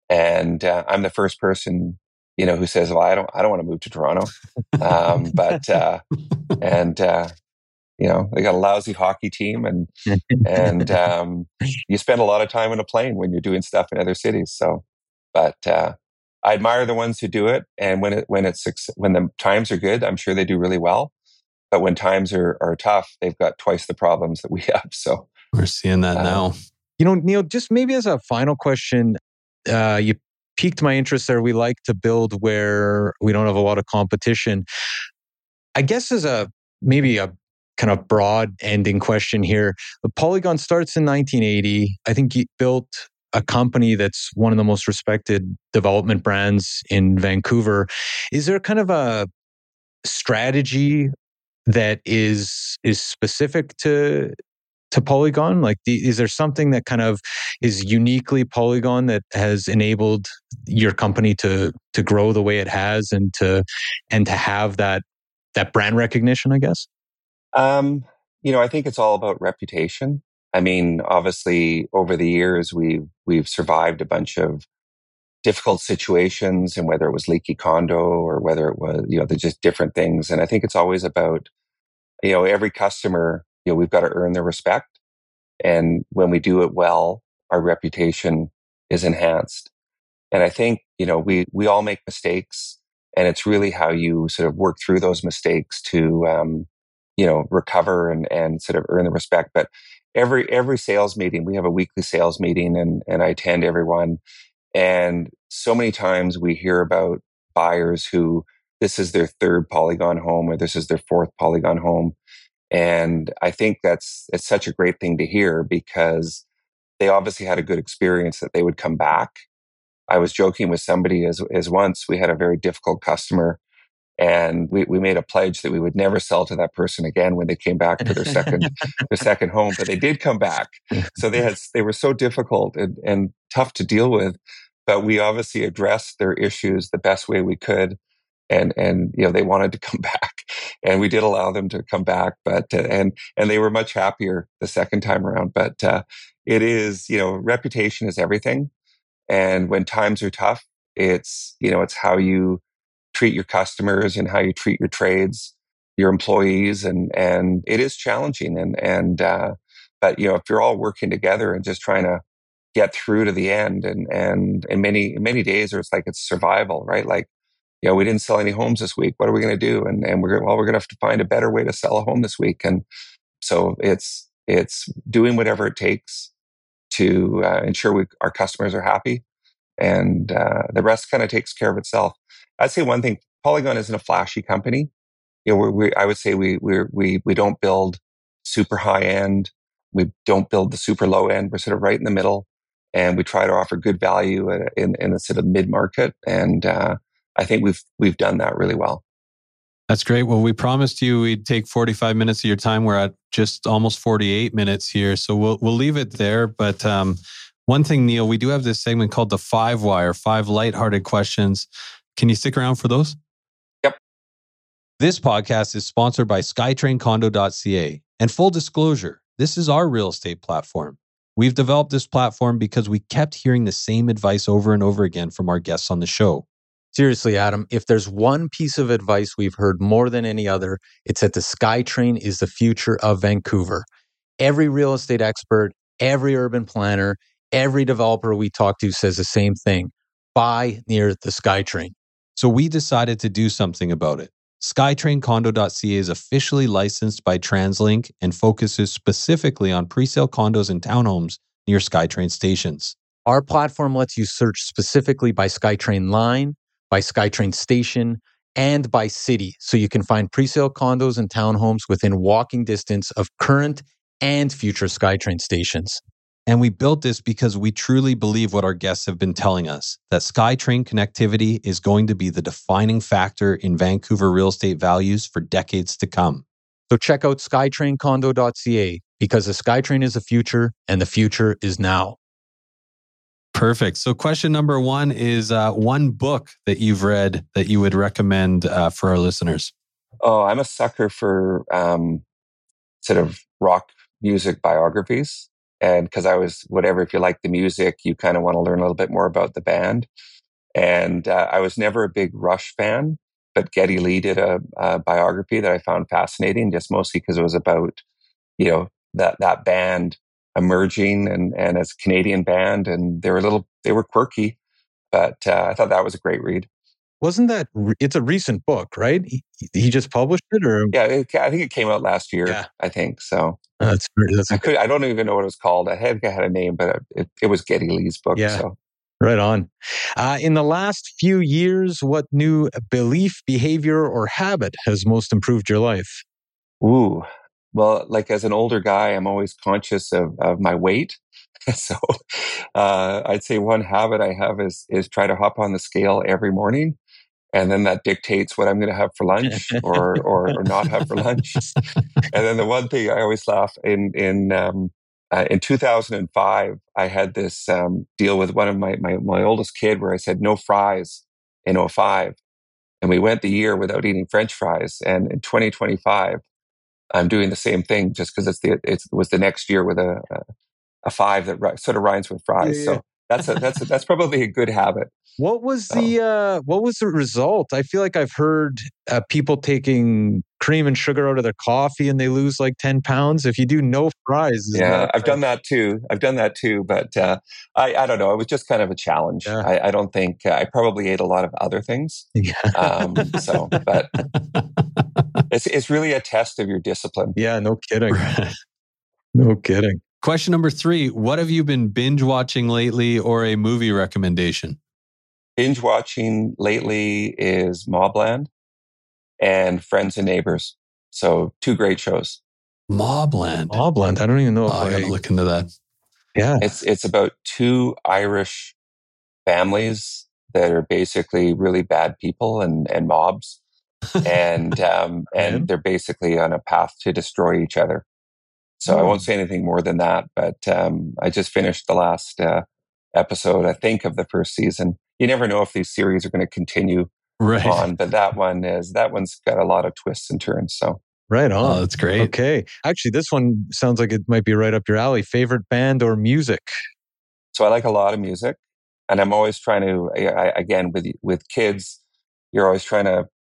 And uh, I'm the first person, you know, who says, "Well, I don't I don't want to move to Toronto," um, but uh, and. Uh, You know, they got a lousy hockey team, and and um, you spend a lot of time in a plane when you're doing stuff in other cities. So, but uh, I admire the ones who do it, and when it when it's when the times are good, I'm sure they do really well. But when times are are tough, they've got twice the problems that we have. So we're seeing that uh, now. You know, Neil, just maybe as a final question, uh, you piqued my interest there. We like to build where we don't have a lot of competition. I guess as a maybe a kind of broad ending question here. The Polygon starts in nineteen eighty. I think you built a company that's one of the most respected development brands in Vancouver. Is there kind of a strategy that is is specific to to Polygon? Like, the, is there something that kind of is uniquely Polygon that has enabled your company to to grow the way it has and to and to have that that brand recognition, I guess? Um, you know, I think it's all about reputation. I mean, obviously, over the years, we've we've survived a bunch of difficult situations, and whether it was leaky condo or whether it was, you know, they're just different things. And I think it's always about, you know, every customer, you know, we've got to earn their respect. And when we do it well, our reputation is enhanced. And I think, you know, we we all make mistakes, and it's really how you sort of work through those mistakes to, um, you know, recover and, and sort of earn the respect. But every, every sales meeting, we have a weekly sales meeting, and, and I attend everyone. And so many times we hear about buyers who this is their third Polygon home or this is their fourth Polygon home. And I think that's, it's such a great thing to hear because they obviously had a good experience that they would come back. I was joking with somebody as, as once we had a very difficult customer, and we, we made a pledge that we would never sell to that person again when they came back to their second their second home. But they did come back, so they had they were so difficult and, and tough to deal with. But we obviously addressed their issues the best way we could, and and you know they wanted to come back, and we did allow them to come back. But uh, and and they were much happier the second time around. But uh, it is, you know, reputation is everything, and when times are tough, it's you know it's how you treat your customers and how you treat your trades. your employees, and and it is challenging. And and uh, but you know, if you're all working together and just trying to get through to the end, and and in many many days, or it's like it's survival, right? Like, you know, we didn't sell any homes this week. What are we going to do? And and we're well, we're going to have to find a better way to sell a home this week. And so it's it's doing whatever it takes to uh, ensure we, our customers are happy, and uh, the rest kind of takes care of itself. I'd say one thing: Polygon isn't a flashy company. You know, we, we I would say we we we we don't build super high end. We don't build the super low end. We're sort of right in the middle, and we try to offer good value in in the sort of mid market. And uh, I think we've we've done that really well. That's great. Well, we promised you we'd take forty-five minutes of your time. We're at just almost forty-eight minutes here, so we'll we'll leave it there. But um, one thing, Neil, we do have this segment called the Five Wire, five lighthearted questions. Can you stick around for those? Yep. This podcast is sponsored by Skytrain Condo dot C A. And full disclosure, this is our real estate platform. We've developed this platform because we kept hearing the same advice over and over again from our guests on the show. Seriously, Adam, if there's one piece of advice we've heard more than any other, it's that the SkyTrain is the future of Vancouver. Every real estate expert, every urban planner, every developer we talk to says the same thing. Buy near the SkyTrain. So we decided to do something about it. Skytrain Condo dot C A is officially licensed by TransLink and focuses specifically on presale condos and townhomes near SkyTrain stations. Our platform lets you search specifically by SkyTrain line, by SkyTrain station, and by city, so you can find presale condos and townhomes within walking distance of current and future SkyTrain stations. And we built this because we truly believe what our guests have been telling us, that SkyTrain connectivity is going to be the defining factor in Vancouver real estate values for decades to come. So check out Skytrain Condo dot C A, because the SkyTrain is the future and the future is now. Perfect. So question number one is uh, one book that you've read that you would recommend uh, for our listeners. Oh, I'm a sucker for um, sort of rock music biographies. And because I was, whatever, if you like the music, you kind of want to learn a little bit more about the band. And uh, I was never a big Rush fan, but Geddy Lee did a, a biography that I found fascinating, just mostly because it was about, you know, that that band emerging and, and as a Canadian band. And they were a little, they were quirky, but uh, I thought that was a great read. Wasn't that, re- it's a recent book, right? He, he just published it, or? Yeah, it, I think it came out last year, Yeah. I think. So Uh, that's, that's I could, I don't even know what it was called. I think I had a name, but it, it was Geddy Lee's book. Yeah. So. Right on. Uh, in the last few years, what new belief, behavior, or habit has most improved your life? Ooh, well, like as an older guy, I'm always conscious of, of my weight. So uh, I'd say one habit I have is is try to hop on the scale every morning. And then that dictates what I'm going to have for lunch or, or or not have for lunch. And then the one thing I always laugh in in um, uh, in two thousand five, I had this um, deal with one of my, my my oldest kid where I said no fries in oh five, and we went the year without eating French fries. And in twenty twenty-five, I'm doing the same thing just because it's the it's, it was the next year with a a, a five that ri- sort of rhymes with fries. Yeah, yeah. So that's a, that's a, that's probably a good habit. What was the uh, what was the result? I feel like I've heard uh, people taking cream and sugar out of their coffee and they lose like ten pounds. If you do no fries, is Yeah, that, I've done that too. I've done that too, but uh, I, I don't know. It was just kind of a challenge. Yeah. I, I don't think uh, I probably ate a lot of other things. Yeah. Um, so, but it's it's really a test of your discipline. Yeah, no kidding. No kidding. Question number three, what have you been binge watching lately or a movie recommendation? Binge watching lately is Mobland and Friends and Neighbors. So two great shows. Mobland. Mobland. I don't even know. Oh, If I I, gotta look into that. yeah. It's it's about two Irish families that are basically really bad people and, and mobs. And um, Man. and they're basically on a path to destroy each other. So I Oh. won't say anything more than that. But um, I just finished the last uh, episode, I think, of the first season. You never know if these series are going to continue Right. on, but that one is that one's got a lot of twists and turns. So Right on. Oh, that's great. Okay. Actually, this one sounds like it might be right up your alley. Favorite band or music? so I like a lot of music, and I'm always trying to I, I, again with with kids, you're always trying to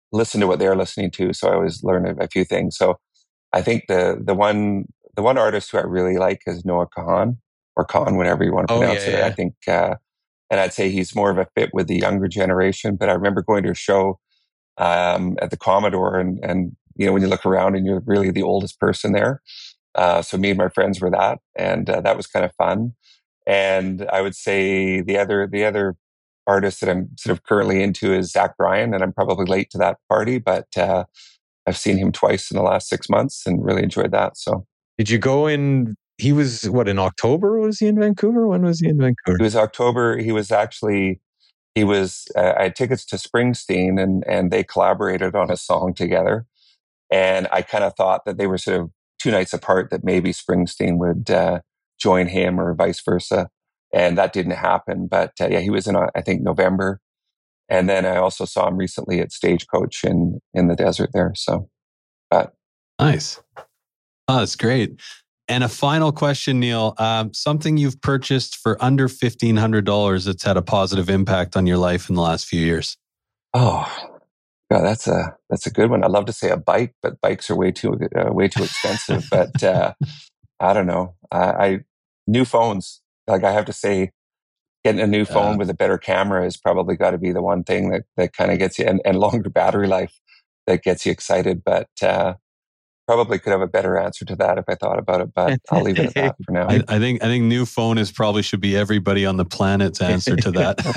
listen to what they're listening to. So I always learn a, a few things. So I think the the one the one artist who I really like is Noah Kahan, or Khan, whatever you want to Oh, pronounce yeah, it. yeah. I think, uh, and I'd say he's more of a fit with the younger generation. But I remember going to a show um, at the Commodore, and and you know, when you look around and you're really the oldest person there. Uh, so me and my friends were that, and uh, that was kind of fun. And I would say the other the other artist that I'm sort of currently into is Zach Bryan, and I'm probably late to that party, but uh, I've seen him twice in the last six months and really enjoyed that. So, did you go in? He was what, in October? Was he in Vancouver? When was he in Vancouver? It was October. He was actually he was. Uh, I had tickets to Springsteen, and and they collaborated on a song together. And I kind of thought that they were sort of two nights apart, that maybe Springsteen would uh, join him or vice versa. And that didn't happen. But uh, yeah, he was in, uh, I think, November. And then I also saw him recently at Stagecoach in, in the desert there. So, but. Nice. Oh, that's great. And a final question, Neil. Um, something you've purchased for under fifteen hundred dollars that's had a positive impact on your life in the last few years. Oh, yeah, that's a that's a good one. I'd love to say a bike, but bikes are way too uh, way too expensive. But uh, I don't know. I, I new phones. Like, I have to say, getting a new phone Uh, with a better camera has probably got to be the one thing that that kind of gets you, and, and longer battery life that gets you excited. But uh, probably could have a better answer to that if I thought about it. But I'll leave it at that for now. I, I think I think new phone is probably should be everybody on the planet's answer to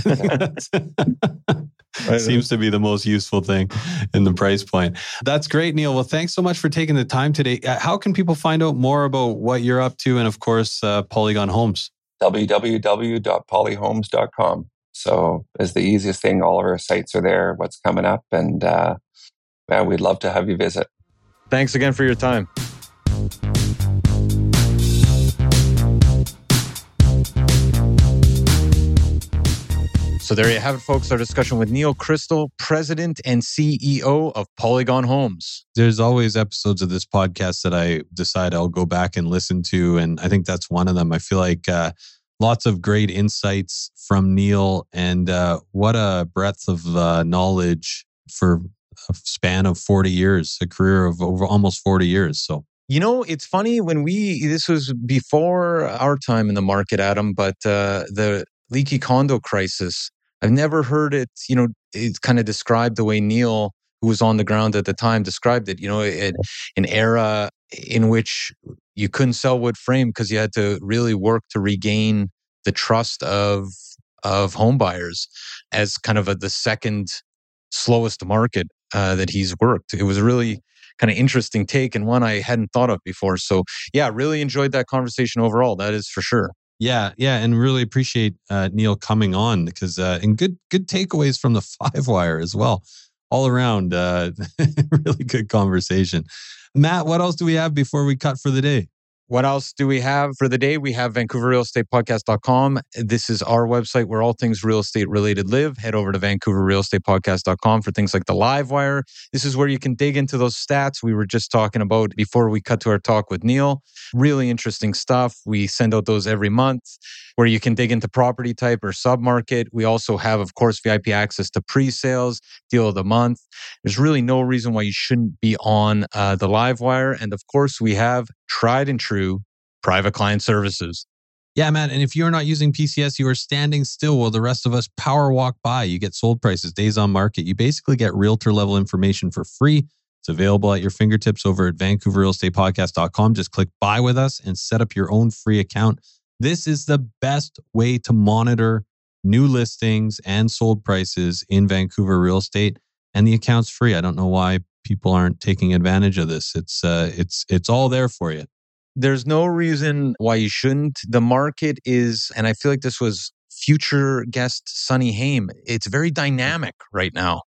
that. Seems to be the most useful thing in the price point. That's great, Neil. Well, thanks so much for taking the time today. Uh, How can people find out more about what you're up to, and of course, uh, Polygon Homes? w w w dot polyhomes dot com. So is the easiest thing. All of our sites are there, what's coming up, and uh, man, we'd love to have you visit. Thanks again for your time. So there you have it, folks. Our discussion with Neil Crystal, President and C E O of Polygon Homes. There's always episodes of this podcast that I decide I'll go back and listen to. And I think that's one of them. I feel like uh, lots of great insights from Neil, and uh, what a breadth of uh, knowledge for a span of forty years, a career of over almost forty years. So, you know, it's funny when we, this was before our time in the market, Adam, but uh, the leaky condo crisis, I've never heard it, you know, it's kind of described the way Neil, who was on the ground at the time, described it. You know, it, an era in which you couldn't sell wood frame because you had to really work to regain the trust of of home buyers as kind of a, the second slowest market uh, that he's worked. It was a really kind of interesting take, and one I hadn't thought of before. So yeah, really enjoyed that conversation overall. That is for sure. yeah, yeah, and really appreciate uh, Neil coming on, because uh, and good good takeaways from the Five Wire as well. All around, uh, really good conversation. Matt, what else do we have before we cut for the day? What else do we have for the day? We have Vancouver Real Estate Podcast dot com. This is our website where all things real estate related live. Head over to Vancouver Real Estate Podcast dot com for things like the Live Wire. This is where you can dig into those stats we were just talking about before we cut to our talk with Neil. Really interesting stuff. We send out those every month, where you can dig into property type or submarket. We also have, of course, V I P access to pre-sales, deal of the month. There's really no reason why you shouldn't be on uh, the Live Wire. And of course, we have tried and true private client services. Yeah, Matt. And if you're not using P C S, you are standing still while the rest of us power walk by. You get sold prices, days on market. You basically get realtor level information for free. It's available at your fingertips over at Vancouver Real Estate Podcast dot com. Just click buy with us and set up your own free account. This is the best way to monitor new listings and sold prices in Vancouver real estate. And the account's free. I don't know why people aren't taking advantage of this. It's uh, it's it's all there for you. There's no reason why you shouldn't. The market is, and I feel like this was future guest Sonny Haim, it's very dynamic right now.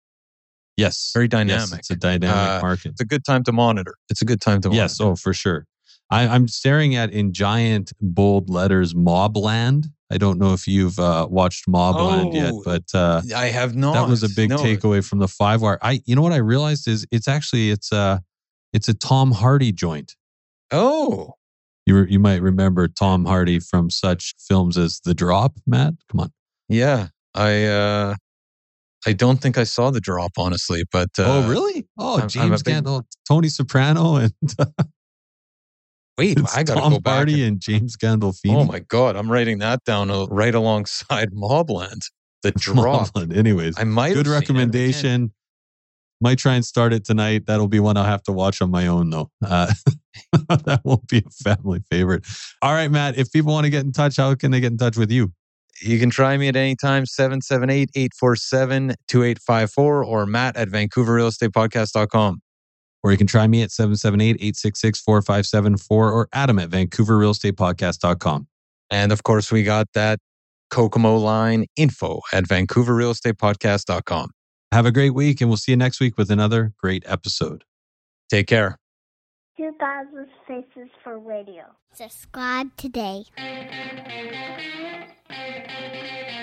Yes. Very dynamic. Yes, it's a dynamic Uh, market. It's a good time to monitor. It's a good time to monitor. Yes, oh, for sure. I, I'm staring at, in giant bold letters, Mobland. I don't know if you've uh, watched Mobland yet, Oh, but uh, I have not. that was a big No. takeaway from the Five Wire. I, you know what I realized is it's actually it's a it's a Tom Hardy joint. Oh, You re- you might remember Tom Hardy from such films as The Drop. Matt, come on. yeah. I uh, I don't think I saw the drop, honestly. But uh, oh, really? Oh, I'm, James I'm big... Gandol, Tony Soprano, and wait, I got to Tom go back. Hardy and... and James Gandolfini. Oh my God, I'm writing that down right alongside Mobland. The drop. Mobland. Anyways, I might good recommendation. Might try and start it tonight. That'll be one I'll have to watch on my own, though. Uh, that won't be a family favorite. All right, Matt, if people want to get in touch, how can they get in touch with you? You can try me at any time, seven seven eight, eight four seven, two eight five four, or Matt at Vancouver Real Estate Podcast dot com. Or you can try me at seven seven eight, eight six six, four five seven four or Adam at Vancouver Real Estate Podcast dot com. And of course, we got that Kokomo line, info at Vancouver Real Estate Podcast dot com. Have a great week, and we'll see you next week with another great episode. Take care. two thousand Faces for Radio. Subscribe today.